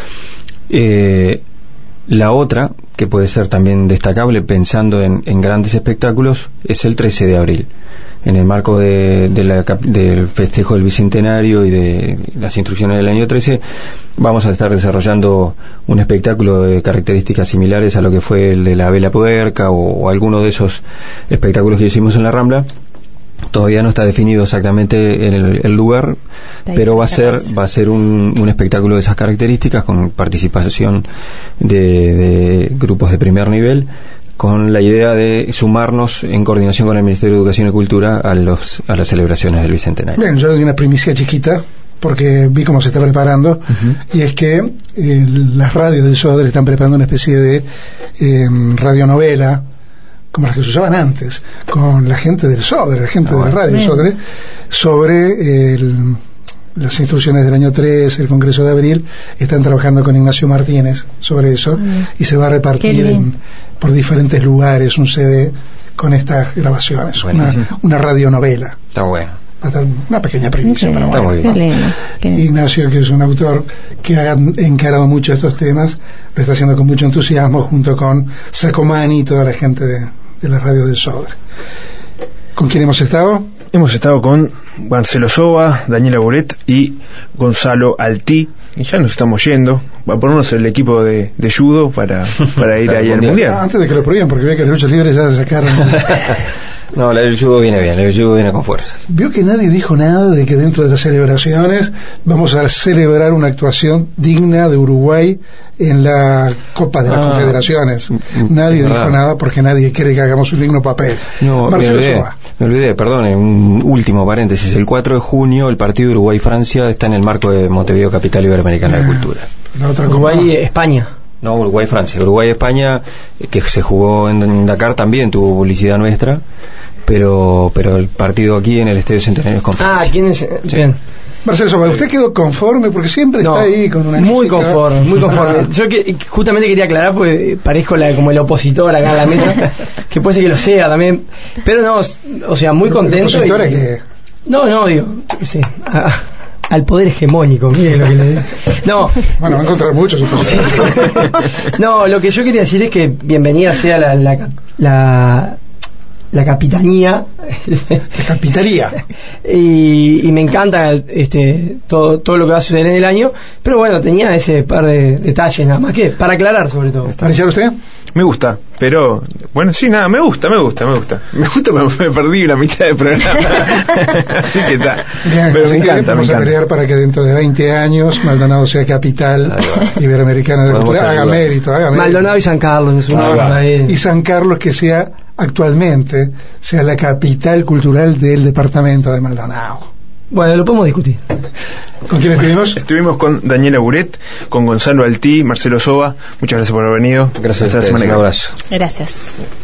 La otra, que puede ser también destacable pensando en grandes espectáculos, es el 13 de abril. En el marco del festejo del Bicentenario y de las instrucciones del año 13, vamos a estar desarrollando un espectáculo de características similares a lo que fue el de la Vela Puerca o alguno de esos espectáculos que hicimos en la Rambla. Todavía no está definido exactamente el lugar, pero va a ser un espectáculo de esas características, con participación de grupos de primer nivel, con la idea de sumarnos en coordinación con el Ministerio de Educación y Cultura a las celebraciones del Bicentenario. Bien, yo le doy una primicia chiquita, porque vi cómo se está preparando, y es que las radios del Sodre están preparando una especie de radionovela, como las que se usaban antes, con la gente del Sodre, la gente de la radio del Sodre, sobre las instrucciones del año 3, el Congreso de Abril. Están trabajando con Ignacio Martínez sobre eso, y se va a repartir por diferentes lugares un CD con estas grabaciones, una radionovela. Está bueno. Va a estar una pequeña primicia, pero está muy bien. Ignacio, que es un autor que ha encarado mucho estos temas, lo está haciendo con mucho entusiasmo, junto con Sacomani y toda la gente de la radio del Sodre. ¿Con quién hemos estado? Hemos estado con Marcelo Soba, Daniela Buret y Gonzalo Altí, y ya nos estamos yendo. Va a ponernos el equipo de judo para ir ahí al mundial. Antes de que lo prohíban, porque ve que las luchas libres ya se sacaron. No, el judo viene bien, el judo viene con fuerzas. Vio que nadie dijo nada de que dentro de las celebraciones vamos a celebrar una actuación digna de Uruguay en la Copa de las Confederaciones. Nadie dijo nada porque nadie quiere que hagamos un digno papel. No, me olvidé, perdone, un último paréntesis. El 4 de junio el partido Uruguay-Francia está en el marco de Montevideo Capital Iberoamericana de Cultura. Uruguay-España. No, Uruguay-Francia. Uruguay-España, que se jugó en Dakar, también tuvo publicidad nuestra, pero el partido aquí en el Estadio Centenario es con Francia. ¿Quién es? Sí. Bien. Marcelo Soba, ¿usted quedó conforme? Porque siempre está ahí con una muy música. conforme. Yo justamente quería aclarar, porque parezco como el opositor acá en la mesa, que puede ser que lo sea también, pero no, o sea, muy contento. ¿El opositor que No, digo, yo qué sé, al poder hegemónico, miren lo que le digo. No. Bueno, va a encontrar muchos opositores. No, lo que yo quería decir es que bienvenida sea la capitanía. La capitanía. Y me encanta todo lo que va a suceder en el año, pero bueno, tenía ese par de detalles nada más, que para aclarar sobre todo. ¿Marcial, usted? Me gusta, pero bueno, sí, nada, me gusta, pero me perdí la mitad del programa. Así que está. Bien, pero así me que encanta, vamos a pelear para que dentro de 20 años Maldonado sea capital iberoamericana de la cultura. Haga mérito. Maldonado y San Carlos, es una y San Carlos, que sea actualmente sea la capital cultural del departamento de Maldonado. Bueno, lo podemos discutir. ¿Con quién estuvimos? Estuvimos con Daniela Buret, con Gonzalo Altí, Marcelo Soba. Muchas gracias por haber venido. Gracias. Hasta la semana que viene. Un abrazo. Gracias.